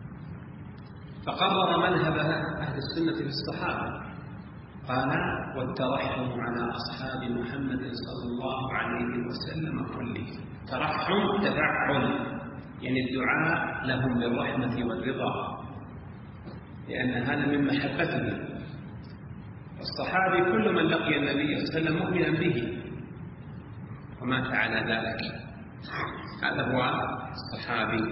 فقرر مذهب أهل السنة بالصحابة، قال والترحم على أصحاب محمد صلى الله عليه وسلم كلهم. ترحم تفعل، يعني الدعاء لهم بالرحمة والرضا، لأن هذا من محبته. الصحابي كل من لقي النبي صلى الله عليه وسلم مؤمنا به ومات على ذلك، هذا هو الصحابي.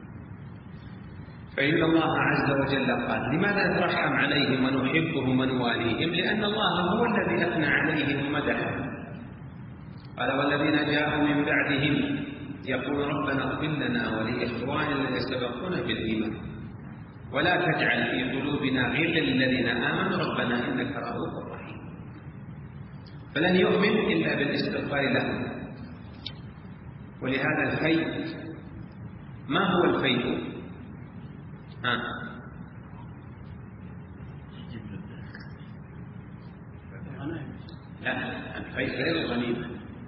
فإن الله عز وجل قال لماذا نترحم عليهم ونحبهم ونواليهم؟ لأن الله هو الذي أثنى عليهم ومدحهم. قال والذين جاءوا من بعدهم يقول ربنا اغفر لنا ولإخواننا الذين سبقونا بالإيمان ولا تجعل في قلوبنا غلا للذين آمنوا ربنا إنك رؤوف رحيم. فلن يؤمن إلا بالاستغفار لهم. ولهذا الفيء، ما هو الفيء؟ لا، الفيء غير الغنيمة.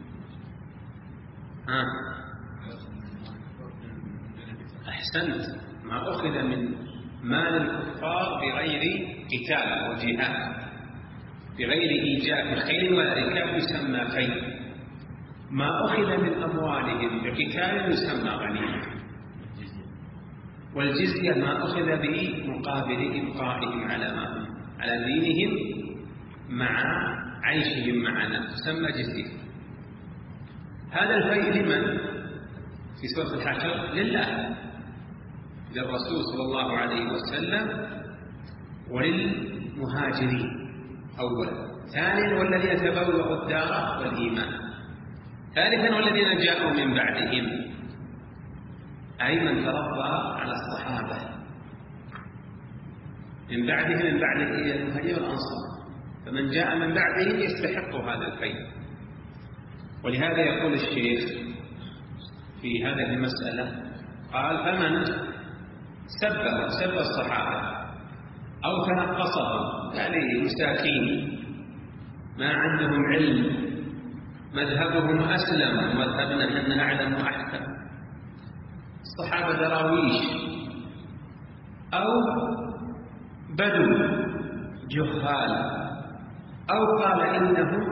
أحسنت، ما أخذ من مال الكفار بغير قتال وجهاد، بغير إيجاب خيل ولا ركاب يسمى فيء. ما أخذ من أموالهم بقتال يسمى غنيمة. والجزية ما أخذ به مقابل إبقائهم على دينهم مع عيشهم معنا تسمى جزية. هذا الفيء لمن؟ في سورة الحشر لله، للرسول صلى الله عليه وسلم وللمهاجرين أولا، ثانيا والذين تبوأوا الدار والإيمان، ثالثا والذين جاءوا من بعدهم، أي من تربى على الصحابة من بعدهم، من بعد المهاجرين والأنصار. فمن جاء من بعدهم يستحق هذا الفيء. ولهذا يقول الشيخ في هذه المسألة قال: فمن سب الصحابة أو تنقصهم، يعني مساكين ما عندهم علم، مذهبهم أسلم ومذهبنا أننا أعلم وأحكم، الصحابة دراويش أو بدو جهال، أو قال إنهم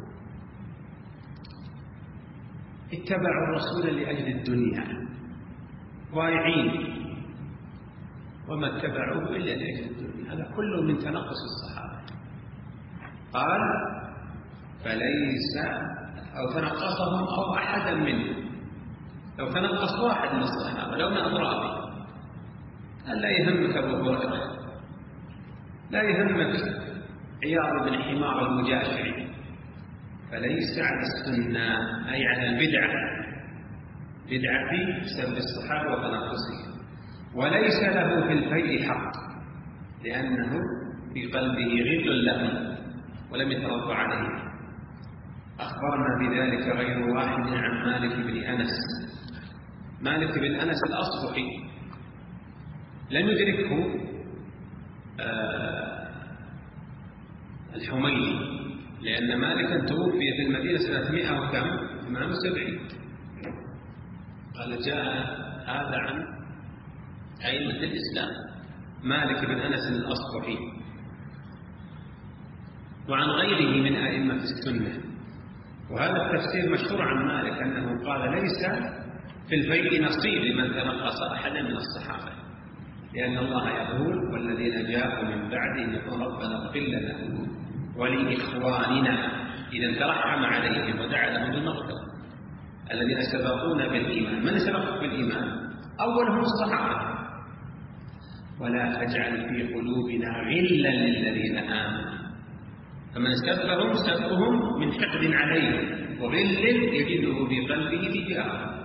اتبعوا الرسول لأجل الدنيا ضايعين وما اتبعوه إلا لأجل الدنيا، هذا كله من تنقص الصحابة. قال: فليس أو تنقصهم أو أحدا منهم، لو تنقص واحد من الصحابة لو من أضرابه، لا يهمك أبو هريرة، لا يهمك عياض بن حمار المجاشعي، فليس على السنة أي على البدعة، بدعة في سب الصحابة وتنقصهم، وليس له في الفيء حق لأنه في قلبه غل له ولم يترضى عليه. أخبرنا بذلك غير واحد عن مالك بن أنس. مالك بن أنس الأصبحي لم يدركه الحميدي، لأن مالكا توفي في المدينة سنة 178. قال: جاء هذا عن أئمة الإسلام، مالك بن أنس الأصبحي، وعن غيره من أئمة السنة. وهذا التفسير مشهور عن مالك أنه قال: ليس في الفيء نصيب لمن تنقص أحدا من الصحابة، لأن الله يقول: والذين جاءوا من بعدهم يقول ربنا اغفر لنا ولإخواننا إذا ترحم عليهم ودعا لهم بالمغفرة الذين سبقونا بالإيمان. من سبق بالإيمان؟ أولهم الصحابة. ولا تجعل في قلوبنا غلا للذين آمنوا، فمن سبهم من حقد عليهم وغل يجده في قلبه تجاههم.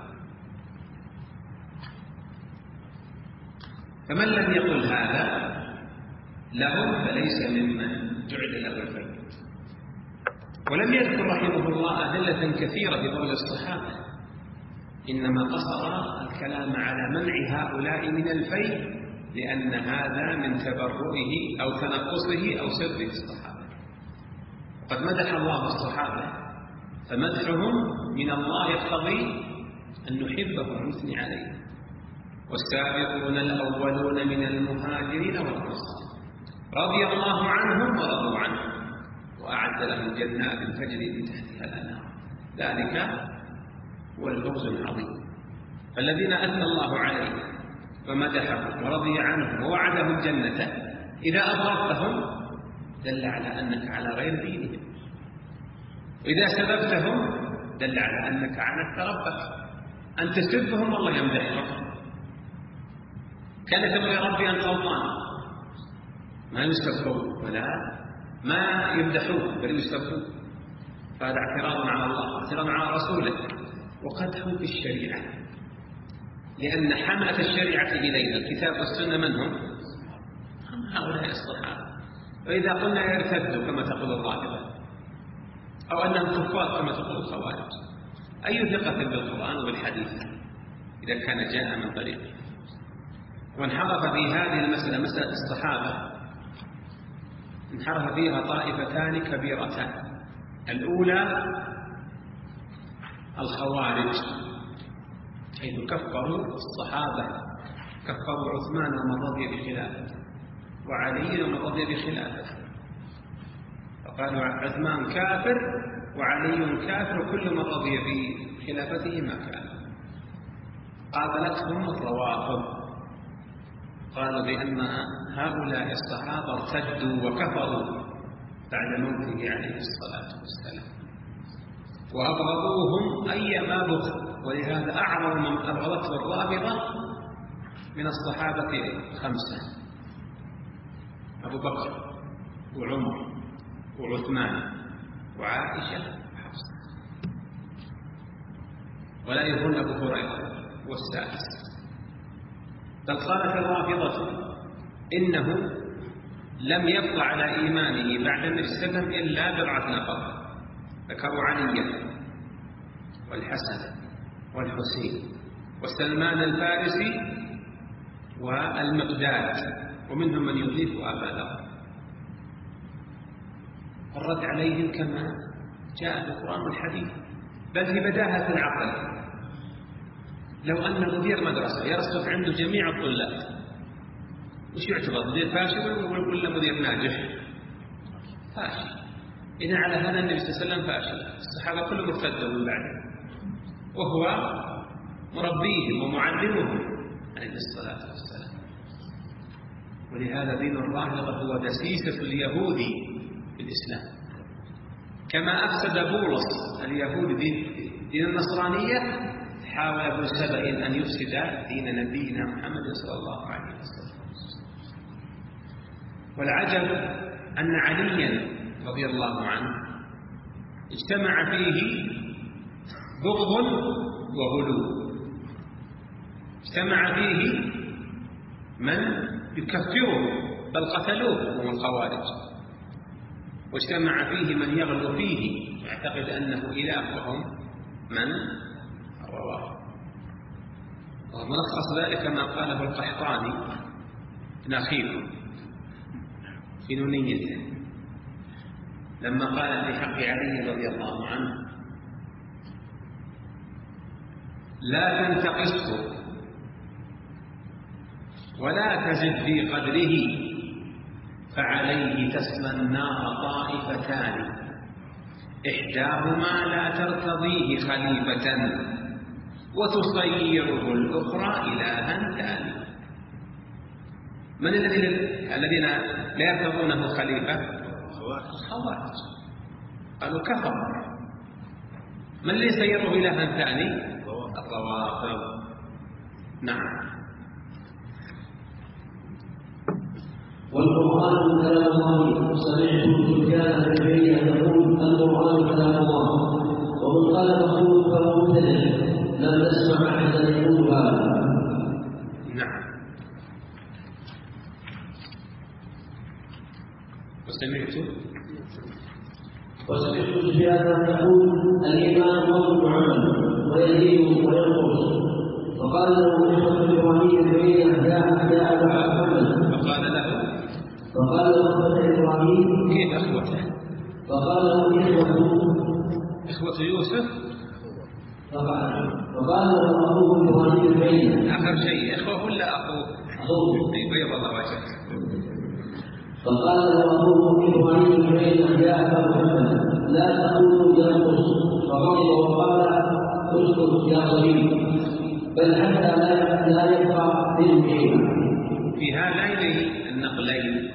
فمن لم يقل هذا لهم فليس ممن جعل له الفيء. ولم يذكر رحمه الله أدلة كثيرة في فضل الصحابة، إنما قصر الكلام على منع هؤلاء من الفيء لأن هذا من تبرؤه أو تنقصه أو سبه الصحابة. وقد مدح الله الصحابة، فمدحهم من الله يقتضي أن نحبهم ونثني عليهم. والسابقون الأولون من المهاجرين والأنصار رضي الله عنهم ورضوا عنه وأعد لهم جنات تجري من تحتها الأنهار، ذلك هو الفوز العظيم. فالذين أثنى الله عليهم ومدحهم ورضي عنهم ووعدهم الجنة إذا أبغضتهم دل على أنك على غير دينهم، وإذا سببتهم دل على أنك عاندت ربك. أن تسبهم والله يمدحهم، كان تبغي ربي أن غلطان، ما يسبون ولا ما يمدحوه بل يسبون، فهذا اعتراض على الله، اعتراض على رسوله، وقدح في الشريعة، لأن حملة الشريعة إلينا الكتاب والسنة من هم؟ هؤلاء الصحابة. وإذا قلنا يرتدوا كما تقول الرافضة أو أنهم كفار كما تقول الخوارج، أي ثقة بالقرآن وبالحديث إذا كان جاء من طريقه؟ وانحرف في هذه المسألة، مسألة الصحابة، انحرف فيها طائفتان كبيرتان. الأولى الخوارج، حيث كفروا الصحابة، كفروا عثمان ومن رضي بخلافته وعلي ومن رضي بخلافته، فقالوا عثمان كافر وعلي كافر وكل من رضي بخلافته ما كان. قابلتهم الروافض، قالوا بأن هؤلاء الصحابة ارتدوا وكفروا بعد موته عليه الصلاة والسلام، وأبغضوهم أيما بغض. ولهذا أعظم من أبغضته الرافضة من الصحابة 5: أبو بكر وعمر وعثمان وعائشة وحفصة، ولا يكون أبو هريرة والسادس. بل قالت الرافضة إنه لم يطلع على إيمانه بعد النبي صلى الله عليه وسلم إلا بضعة نفر، ذكروا عليا والحسن والحسين وسلمان الفارسي والمقداد، ومنهم من يضيف أبا ذر. الرد عليهم كما جاء في القرآن والحديث، بل في بداهة العقل. لو أن مدير مدرسة يرصد عنده جميع الطلاب، وش يعتبر مدير فاشل ولا مدير ناجح؟ فاشل. إذا على هذا النبي صلى الله عليه وسلم فاشل، الصحابة كلهم ارتدوا من بعده، وهو مربيهم ومعلمهم عليه الصلاة والسلام. ولهذا دين الرافضة هو دسيسة اليهودي في الإسلام، كما أفسد بولس اليهود دين النصرانية، حاول ابن سبأ أن يفسد دين نبينا محمد صلى الله عليه وسلم. والعجب أن عليا رضي الله عنه اجتمع فيه بغض وغلو، اجتمع فيه من يكفره بل قتلوه وهم الخوارج، واجتمع فيه من يغلو فيه يعتقد أنه إله وهم من الروافض. وملخص ذلك ما قاله القحطاني ابن أخيكم في نونيته لما قال في حق علي رضي الله عنه: لا تنتقصه ولا تزد في قدره، فعليه تسلى النار طائفتان، إحداهما لا ترتضيه خليفة وتصيره الأخرى إلها ثاني. من الذين لا يرتضونه خليفة؟ الخوارج. قالوا كفر. من اللي سيره إلها ثاني؟ الروافض. نعم. والقرآن كلام الله. سمعت سفيان بن عيينة يقول: القرآن كلام الله، ومن قال مخلوق فهو مبتدع، لم نسمع أحدا يقول هذا. نعم. وسمعت سفيان يقول: الإيمان قول وعمل، ويزيد وينقص. فقال له إخوة إبراهيم بن عيينة: يا أبا محمد. فقال له إبراهيم: كيف أخوته؟ فقال له إخوة يوسف. فقال له أخوه إبراهيم بن عيينة: آخر شيء إخوة ولا أخوه؟ بيض الله وجهك. فقال له أخوه إبراهيم بن عيينة: يا أبا محمد، لا تقولوا ينقص. فغضب وقال: اسكت يا صغير، بل حتى لا يبقى منه شيء. في هذين النقلين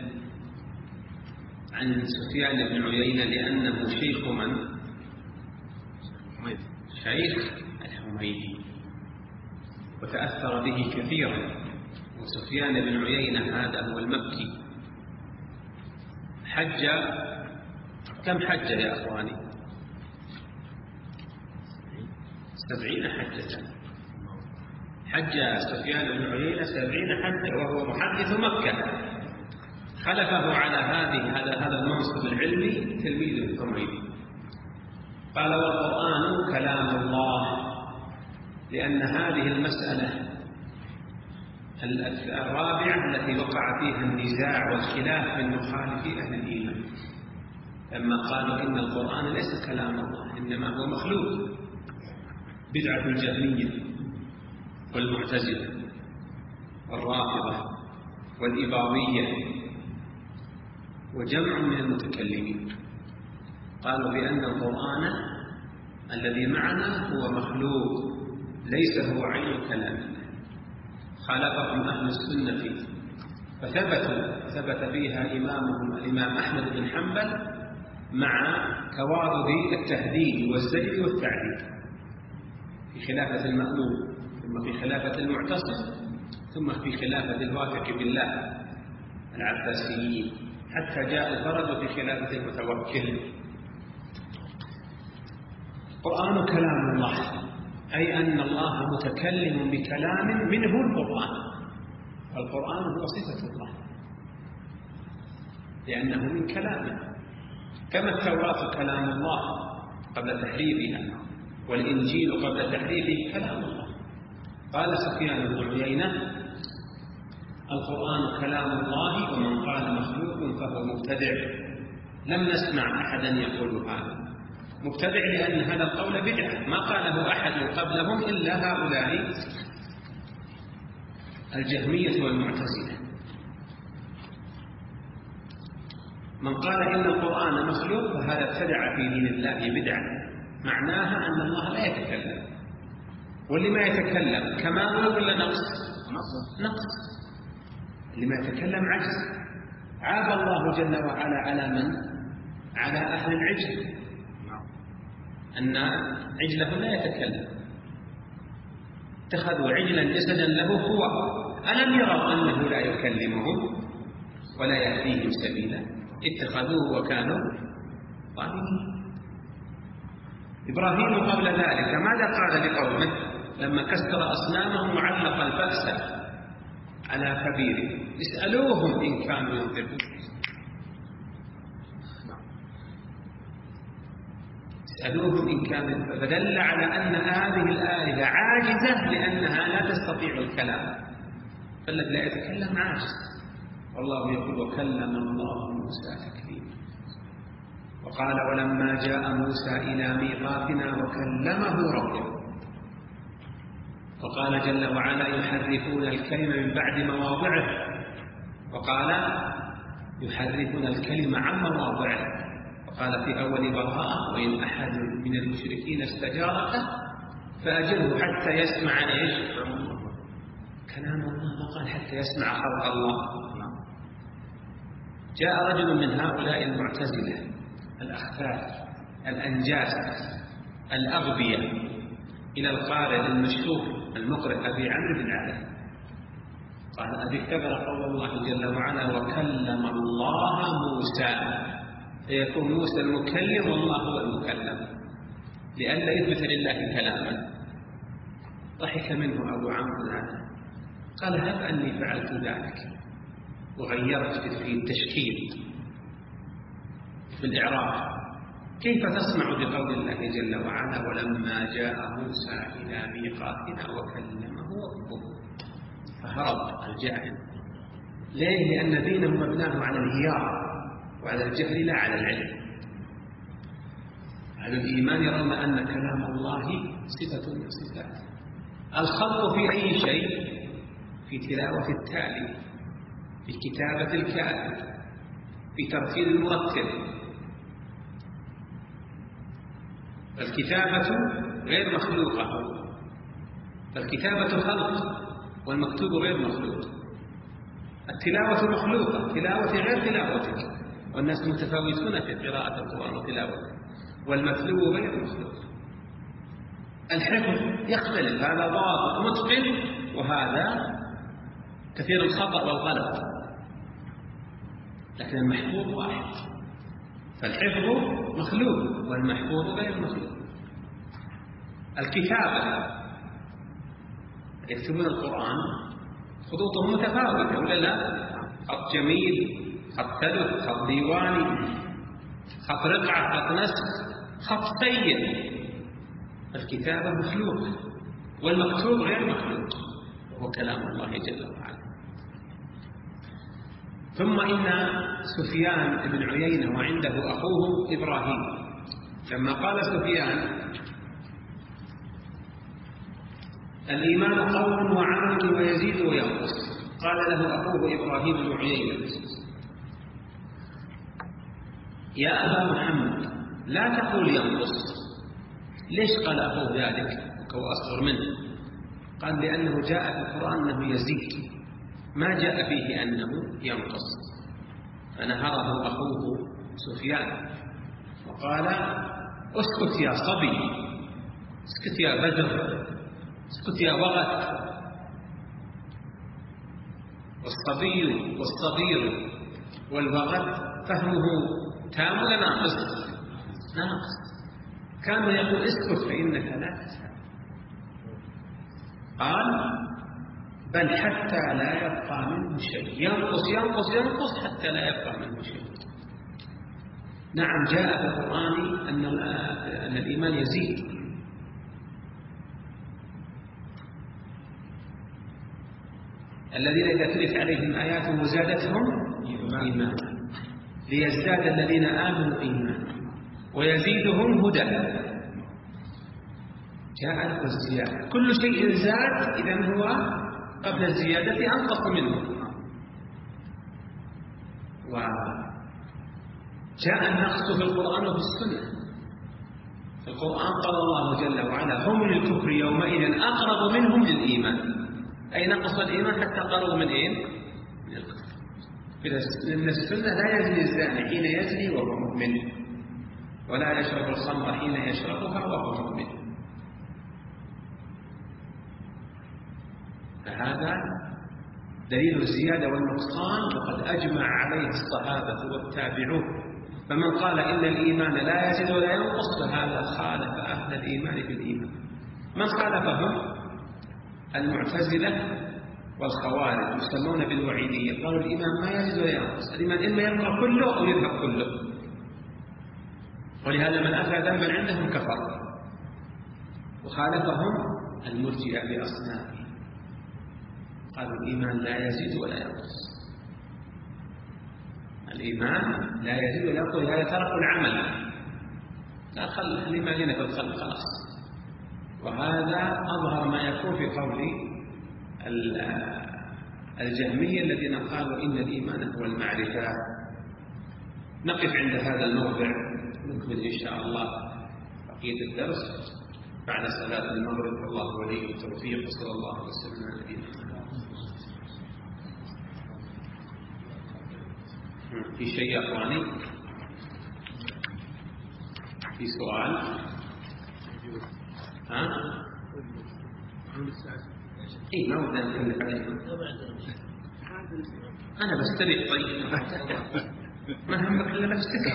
عن سفيان بن عيينة لأنه شيخ من؟ شيخ الحميدي، وتأثر به كثيرا. وسفيان بن عيينة هذا هو المكي، حج كم حج يا أخواني؟ 70 حجة. حج سفيان بن عيينة 70 حجة، وهو محدث مكة. خلفه على هذا المنصب العلمي تلميذ الحميدي. قال: والقرآن كلام الله، لأن هذه المسألة الرابعة التي وقع فيها النزاع والخلاف من مخالفي أهل الإيمان، لما قالوا إن القرآن ليس كلام الله إنما هو مخلوق، بدعة الجهمية والمعتزلة والرافضة والإباضية وجمع من المتكلمين قالوا بأن القرآن الذي معنا هو مخلوق ليس هو عين كلام الله. خالفهم أهل السنة فيه، فثبت فيها إمامهم الإمام أحمد بن حنبل مع توارد التهديد والزجر والتعديل في خلافة المأمون، ثم في خلافة المعتصم، ثم في خلافة الواثق بالله العباسيين، حتى جاء الفرج في خلافة المتوكل. القرآن كلام الله، أي أن الله متكلم بكلام منه القرآن، والقرآن هو صفة الله. لأنه من كلامه، كما التوراة كلام الله قبل تحريفها، والإنجيل قبل تحريفه كلام الله. قال سفيان بن عيينة: القرآن كلام الله، ومن قال مخلوق فهو مبتدع. لم نسمع أحدا يقول هذا. مبتدع لأن هذا القول بدعة، ما قاله أحد قبلهم إلا هؤلاء الجهمية والمعتزلة. من قال إن القرآن مخلوق فهذا ابتدع في دين الله بدعة، معناها أن الله لا يتكلم. واللي ما يتكلم كمال ولا نقص؟ نقص. اللي ما يتكلم عجز. عاب الله جل وعلا على من؟ على أهل العجل، أن عجله لا يتكلم. اتخذوا عجلا جسدا له هو، ألم يروا أنه لا يكلمهم ولا يهديهم سبيلا؟ اتخذوه وكانوا ظالمين. إبراهيم قبل ذلك ماذا قال لقومه لما كسر أصنامهم وعلق الفأس على كبيره؟ اسألوهم إن كانوا ينطقون. اسألوهم إن كانوا. فدل على أن هذه الآلهة عاجزة لأنها لا تستطيع الكلام، فالذي لا يتكلم عاجز. والله يقول: وكلم الله موسى تكليما. وقال: ولما جاء موسى إلى ميقاتنا وكلمه ربه. وقال جل وعلا: يحرفون الكلمة من بعد مواضعه. وقال: يحرفون الكلمة عن مواضعه. وقال في أول براءة: وإن أحد من المشركين استجارك فأجره حتى يسمع كلام الله. ما قال حتى يسمع خلق الله. جاء رجل من هؤلاء المعتزلة الأخفاف الأنجاس الأغبياء إلى القارئ المشهور المقرئ أبي عمرو بن العلاء، قال: أبي اعتبر قول الله جل وعلا: وكلم الله موسى، فيكون موسى المكلم والله هو المكلم، لئلا يثبت لله كلاما. ضحك منه أبو عمرو بن العلاء، قال: هب أني فعلت ذلك وغيرت في التشكيل في الإعراب، كيف تسمع بقول الله جل وعلا: ولما جاء موسى إلى ميقاتنا وكلمه ربه؟ فهرب الجاهل. ليه؟ لأن دينه مبناه على الهيار وعلى الجهل لا على العلم. أهل الإيمان يرون أن كلام الله صفة من صفاته. الخلق في أي شيء؟ في تلاوة التالي، في كتابة الكاتب، في ترتيل المرتب. الكتابة غير مخلوقة، فالكتابة خلق والمكتوب غير مخلوق. التلاوة مخلوقة، تلاوة غير تلاوتك، والناس متفاوتون في قراءة القرآن وتلاوته، والمتلو غير مخلوق. الحفظ يختلف، هذا ضابط متقن وهذا كثير الخطأ والغلط، لكن المحفوظ واحد. فالحفظ مخلوق والمحفوظ غير مخلوق. الكتابة يكتبون القرآن خطوطهم متفاوتة ولا لا؟ خط جميل، خط ثلث، خط ديواني، خط رقعة، خط نسخ، خط سيء. الكتابة مخلوق والمكتوب غير مخلوق، وهو كلام الله جل وعلا. ثم إن سفيان بن عيينة وعنده أخوه إبراهيم، لما قال سفيان: الإيمان قول وعمل ويزيد وينقص، قال له أخوه إبراهيم بن عيينة: يا أبا محمد لا تقول ينقص. ليش قال أخوه ذلك وهو أصغر منه؟ قال: لأنه جاء في القرآن أنه يزيد، ما جاء فيه أنه ينقص. فنهره أخوه سفيان وقال: اسكت يا صبي، اسكت يا بدر، اسكت يا وغد. والصبي والصغير والوغد فهمه تام ولا ناقص؟ ناقص. كان يقول: اسكت فإنك لا تسمع. قال: بل حتى لا يبقى منه شيء، ينقص ينقص ينقص حتى لا يبقى منه شيء. نعم جاء في القرآن أن الإيمان يزيد، الذين إذا تليت عليهم آياته زادتهم إيمانا ليزداد الذين آمنوا إيمانا ويزيدهم هدى. جاءت الزيادة، كل شيء زاد إذن هو قبل الزيادة أنقص منه. وجاء النقص في القرآن وفي السنة. في القرآن قال الله جل وعلا هم للكفر يومئذ أقرب منهم للإيمان، أي نقص الإيمان حتى قربوا من إيه؟ من الكفر. من السنة لا يزني الزاني حين يزني وهو مؤمن، ولا يشرب الخمر حين يشربها وهو مؤمن. فهذا دليل الزيادة والنقصان، وقد أجمع عليه الصحابة والتابعون. فمن قال إن الإيمان لا يزيد ولا ينقص فهذا خالف أهل الإيمان بالإيمان. من خالفهم المعتزلة والخوارج يسمون بالوعيدية، قالوا الإيمان ما يزيد ولا ينقص، الإيمان إما يبقى كله أو يذهب كله. ولهذا من أتى ذنبا عندهم كفر. وخالفهم المرجئة بأصنافهم، قالوا الإيمان لا يزيد ولا ينقص، الإيمان لا يزيد ولا ينقص، هذا ترك العمل، لا خل الإيمان هنا في القلب خلاص. وهذا أظهر ما يكون في قول الجهمية الذين قالوا إن الإيمان هو المعرفة. نقف عند هذا الموضع، نكمل إن شاء الله بقية الدرس بعد صلاة المغرب، والله ولي التوفيق، صلى الله وسلم على نبينا محمد. في شيء يا أخواني؟ في سؤال؟ ها؟ إيه ما ودنا نتكلم عليه. أنا بستريح طيب ما همك إلا بستريح.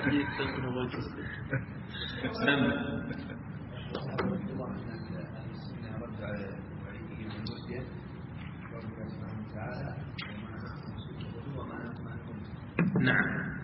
سم. نعم.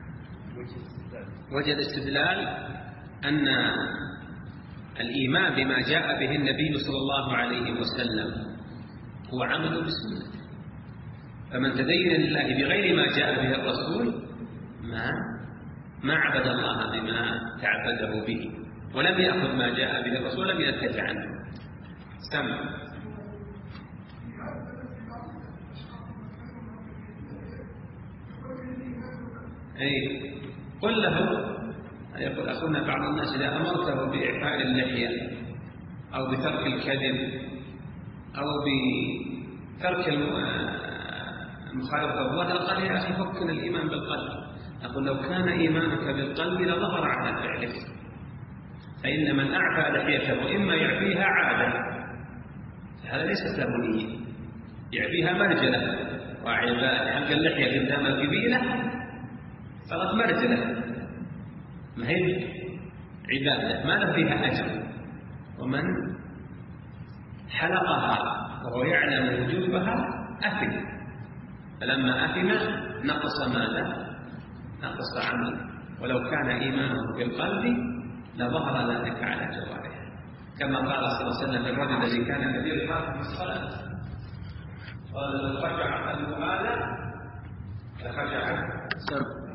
وجه الاستدلال أن الإيمان بما جاء به النبي صلى الله عليه وسلم هو عمل بالسنة، فمن تدين لله بغير ما جاء به الرسول ما عبد الله بما تعبده به، ولم يأخذ ما جاء به الرسول لم ينتج عنه. سم. أي قل له، يقول أخونا بعض الناس إذا أمرته بإعفاء اللحية أو بترك الكذب أو بترك المخالفة الظاهرة قال يا أخي فكنا الإيمان بالقلب. أقول لو كان إيمانك بالقلب لظهر على فعلك، فإن من أعفى لحيته إما يعفيها عادة، هذا ليست له نية، يعفيها مرجلة وعبادة. حق اللحية قدام القبيلة صارت مرجلة، ما هي عبادة ما له فيها أجر. ومن حلقها وهو يعلم وجوبها أثم، فلما أثم نقص ماذا؟ نقص عمل. ولو كان إيمانه بالقلب لظهر ذلك على جوارحه، كما قال صلى الله عليه وسلم للرجل الذي كان كبير خاف في الصلاة، قال لو خشع قلب هذا لخشع سر.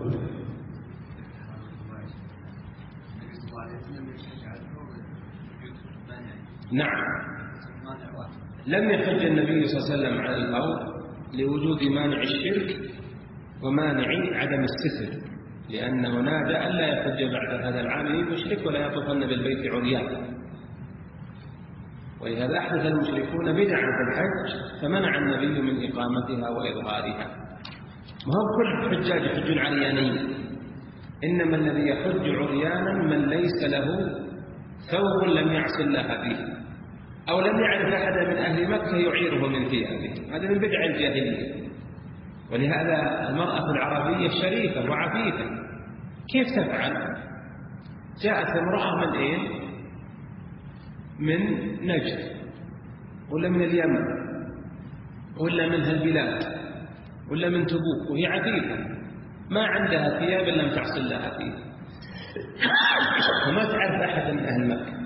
نعم، لم يحج النبي صلى الله عليه وسلم على الأرض لوجود مانع الشرك ومانع عدم الستر، لأنه نادى ألا يحج بعد هذا العام المشرك ولا يطوفن بالبيت عريان. ولهذا أحدث المشركون بدعا في الحج فمنع النبي من إقامتها وإظهارها. ما هو كل الحجاج يحجون عريانين، إنما الذي يحج عريانا من ليس له ثوب لم يعص الله به، أو لم يعرف أحدا من أهل مكة يعيره من ثيابه، هذا من بدع الجاهلية. ولهذا المرأة العربية شريفة وعفيفة كيف تفعل؟ جاءت امرأة من إيه؟ من نجد ولا من اليمن ولا من هالبلاد ولا من تبوك وهي عفيفة، ما عندها ثياب لم تحصل لها فيه، وما تعرف أحد من أهل مكة،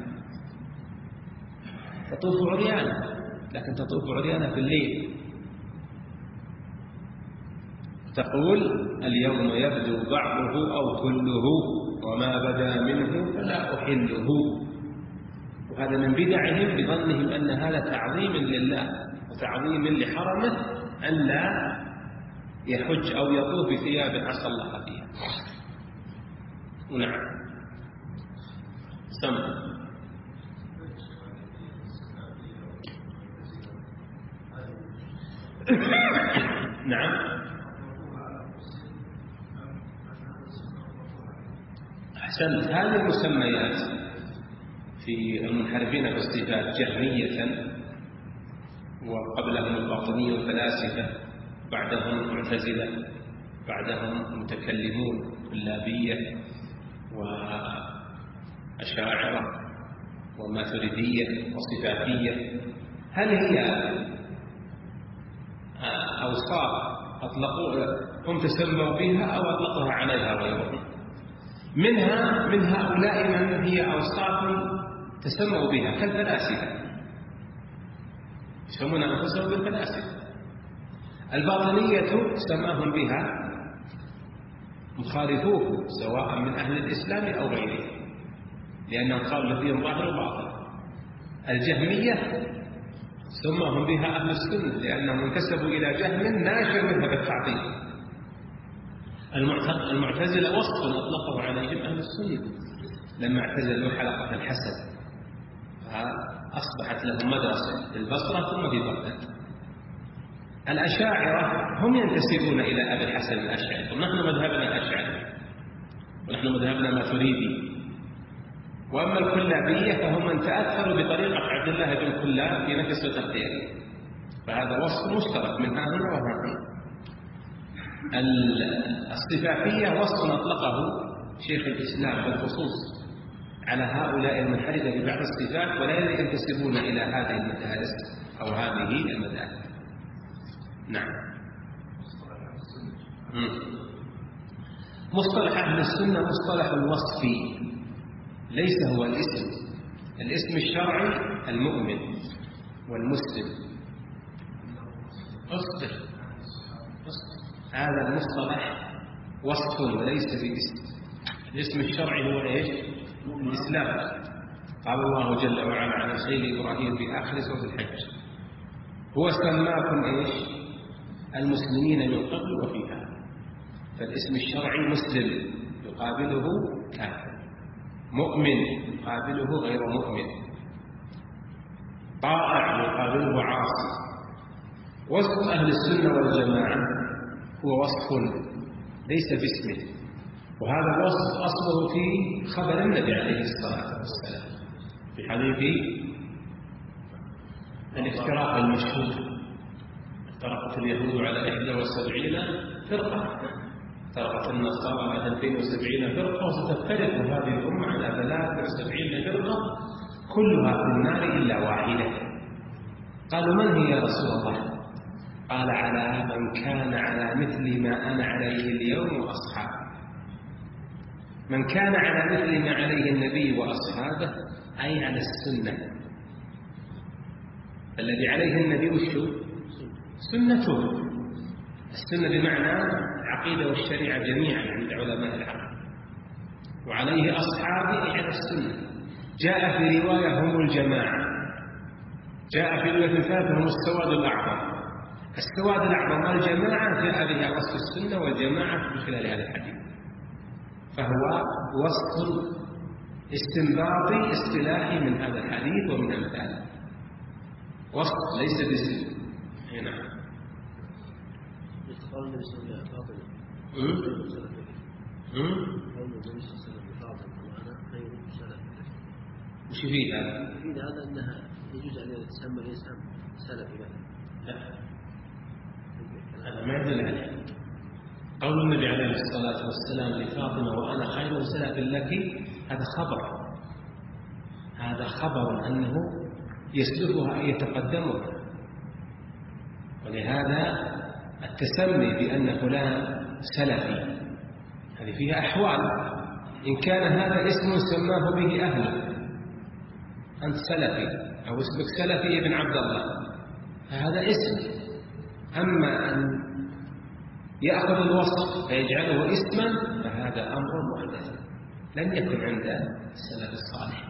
تطوف عريانة، لكن تطوف عريانة في الليل. تقول اليوم يبدو بعضه أو كله وما بدا منه فلا أحله. وهذا من بدعهم بظنهم أن هذا تعظيم لله وتعظيم لحرمه أن لا يحج أو يطوف بثياب عصى الله فيها. نعم. سمع. نعم. أحسنت. هذه المسميات في المنحرفين بالصفات جهمية، وقبلهم الباطنية والفلاسفة، بعدهم المعتزلة، بعدهم المتكلمون كلابية وأشاعرة وماتريدية وصفاتية. هل هي أوصاف هم تسموا بها أو أطلقها عليها غيرهم؟ من هؤلاء من هي أوصاف تسموا بها كالفلاسفة، يسمون أنفسهم بالفلاسفة. الباطنية سماهم بها مخالفوه سواء من أهل الإسلام أو غيره، لأنهم قالوا الدين ظاهر وباطن. الجهمية سماهم بها أهل السنة لأنهم انتسبوا إلى جهم ناشر منها بالتعطيل. المعتزلة وصف أطلقه عليهم أهل السنة لما اعتزلوا حلقة الحسن، فأصبحت لهم مدرسة في البصرة ثم في بغداد. الأشاعرة هم ينتسبون إلى أبي الحسن الأشعري، ونحن مذهبنا أشعري ونحن مذهبنا ماتريدي. وأما الكلابية فهم من تأثروا بطريقة عبد الله بن كلاب في نفس وتقديره، فهذا وصف مشترك من ها هنا وها هنا. الصفاتية وصف أطلقه شيخ الإسلام بالخصوص على هؤلاء المنحرفة ببعض الصفات ولا ينتسبون إلى هذه المدارس أو هذه المذاهب. نعم. مصطلح أهل السنة مصطلح وصفي ليس هو الاسم. الاسم الشرعي المؤمن والمسلم. أصدر هذا المصطلح وصف وليس باسم. الاسم الشرعي هو ايش؟ الإسلام. قال الله جل وعلا عن خيل إبراهيم في آخر سورة الحج: هو سماكم ايش؟ المسلمين من قبل وفي هذا. فالاسم الشرعي مسلم يقابله كافر، مؤمن يقابله غير مؤمن، طائع يقابله عاصي. وصف أهل السنة والجماعة هو وصف ليس باسمه، وهذا الوصف أصله في خبر النبي عليه الصلاة والسلام في حديث الافتراق المشهور: افترقت اليهود على 71 فرقة، افترقت النصارى على 72 فرقة، وستفترق هذه الأمة على 73 فرقة كلها في النار إلا واحدة. قالوا: من هي يا رسول الله؟ قال: على من كان على مثل ما أنا عليه اليوم وأصحابي. من كان على مثل ما عليه النبي وأصحابه أي على السنة. الذي عليه النبي وشو؟ سنته. السنة بمعنى العقيدة والشريعة جميعا عند علماء العقل. وعليه أصحابي أي على السنة. جاء في رواية هم الجماعة، جاء في رواية ثالثة هم السواد الأعظم. السواد الأعظم والجماعة جاء بها وصف السنة والجماعة من خلال هذا الحديث، فهو وصف استنباطي اصطلاحي من هذا الحديث ومن أمثاله، وصف ليس باسم. هنا قال النبي صلى الله عليه وسلم فاطمة قول النبي صلى الله عليه وسلم فاطمة وأنا خير سلف. وش فيه هذا؟ في هذا أنها يجوز أن يتسمى الإنسان سلفي مثلا. لا، هذا ما يدل عليه. قول النبي عليه الصلاة والسلام لفاطمة وأنا خير سلف لك هذا خبر، هذا خبر أنه يسلفها أن يتقدمها. ولهذا التسمي بأن فلان سلفي هذه فيها أحوال. إن كان هذا اسم سماه به أهله، أنت سلفي أو اسمك سلفي ابن عبد الله، فهذا اسم. أما أن يأخذ الوصف فيجعله اسما فهذا أمر محدث لم يكن عند السلف الصالح.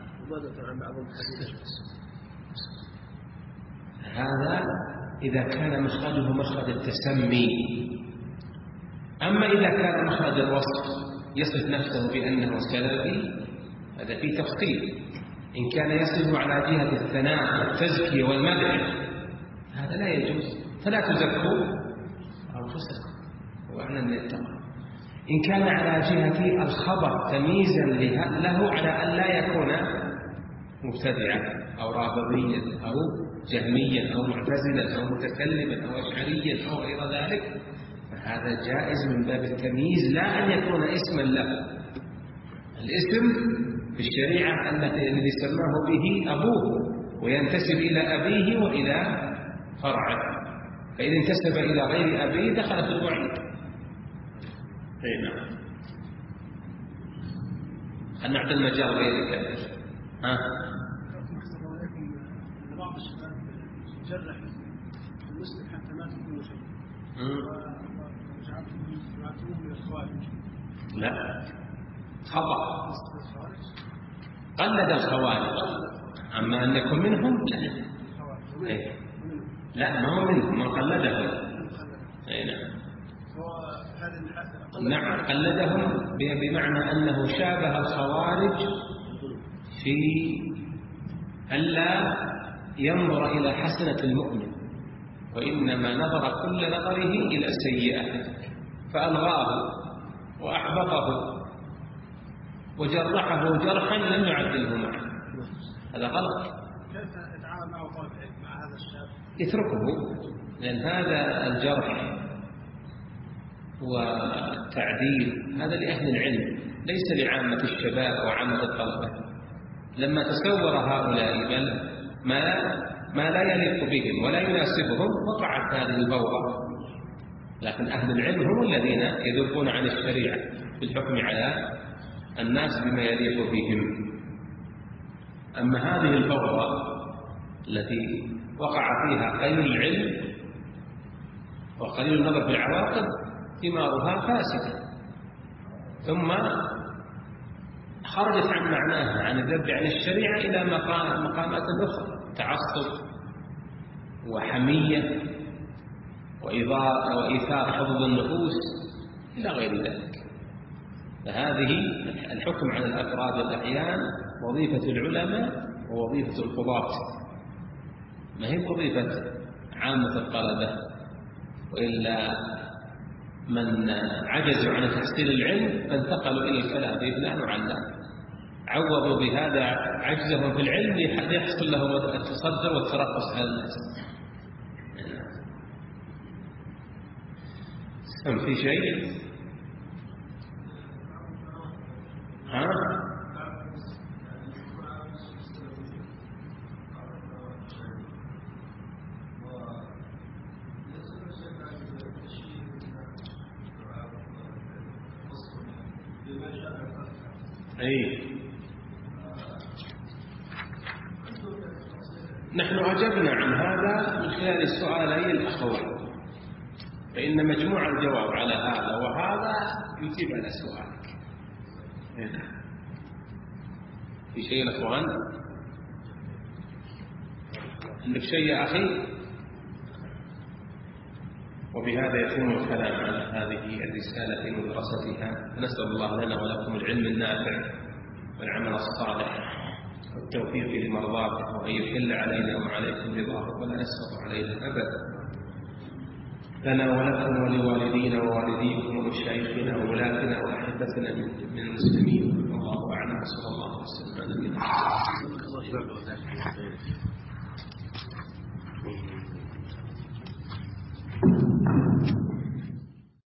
هذا إذا كان مخرجه مخرج التسمي. أما إذا كان مخرج الوصف يصف نفسه بأنه سلفي هذا فيه تفصيل. إن كان يصف على جهة الثناء والتزكية والمدح هذا لا يجوز، فلا تزكوا أنفسكم وأعلم للتقوى. إن كان على جهة الخبر تمييزا له على أن لا يكون مبتدعا أو رافضيا أو جهميا أو معتزلا أو متكلما أو أشعريا أو غير ذلك فهذا جائز من باب التمييز، لا أن يكون اسما له. الاسم في الشريعة الذي سماه به أبوه وينتسب إلى أبيه وإلى فرعه، فإذا انتسب إلى غير أبيه دخل في الوعيد. نعم. خلنا نعطي المجال غيرك. بعض الشباب يجرح المسلم حتى ما تكون شيء وجعلتهم من الخوارج. لا، خطأ. قلد الخوارج، أما أن يكون منهم لا. لا، ما هو منهم، من قلدهم. نعم، قلدهم بمعنى أنه شابه الخوارج في ألا ينظر إلى حسنة المؤمن، وإنما نظر كل نظره إلى سيئته فألغاه وأحبطه وجرحه جرحا لم يعدله معه. هذا غلط. كيف يتعامل معه طالب العلم مع هذا الشاب؟ يتركه، لأن هذا الجرح والتعديل هذا لأهل العلم ليس لعامة الشباب وعامة الطلبة. لما تصور هؤلاء بل ما لا يليق بهم ولا يناسبهم وقعت هذه البوظة، لكن أهل العلم هم الذين يذبون عن الشريعة في الحكم على الناس بما يليق بهم. أما هذه البوظة التي وقع فيها قليل العلم وقليل النظر في العواقب ثمارها فاسدة، ثم خرجت عن معناها عن الذب عن الشريعة إلى مقامات أخرى، تعصب وحمية وإيثار حظوظ النفوس إلى غير ذلك. فهذه الحكم على الأفراد والأعيان وظيفة العلماء ووظيفة القضاة، ما هي وظيفة عامة الطلبة. وإلا من عجزوا عن تحصيل العلم فانتقلوا إلى الكلام في فلان وعلان، عوضوا بهذا عجزهم في العلم ليحصل لهم التصدر والترقص على الناس. هم في شيء؟ نحن أجبنا عن هذا من خلال السؤالين الأخوين، فإن مجموع الجواب على هذا وهذا يجيب على سؤالك. في شيء يا أخوان؟ عندك شيء يا أخي؟ وبهذا يتم الكلام عن هذه الرسالة في مدرستها. نسأل الله لنا ولكم العلم النافع والعمل الصالح والتوفيق لمرضاته، وأن يحل علينا وعليكم رضاه ولا نسخط علينا أبدا، لنا ولكم ولوالدينا ووالديكم ومشايخنا وولاتنا وأحبتنا من المسلمين. والله أعلم. صلى الله عليه وسلم.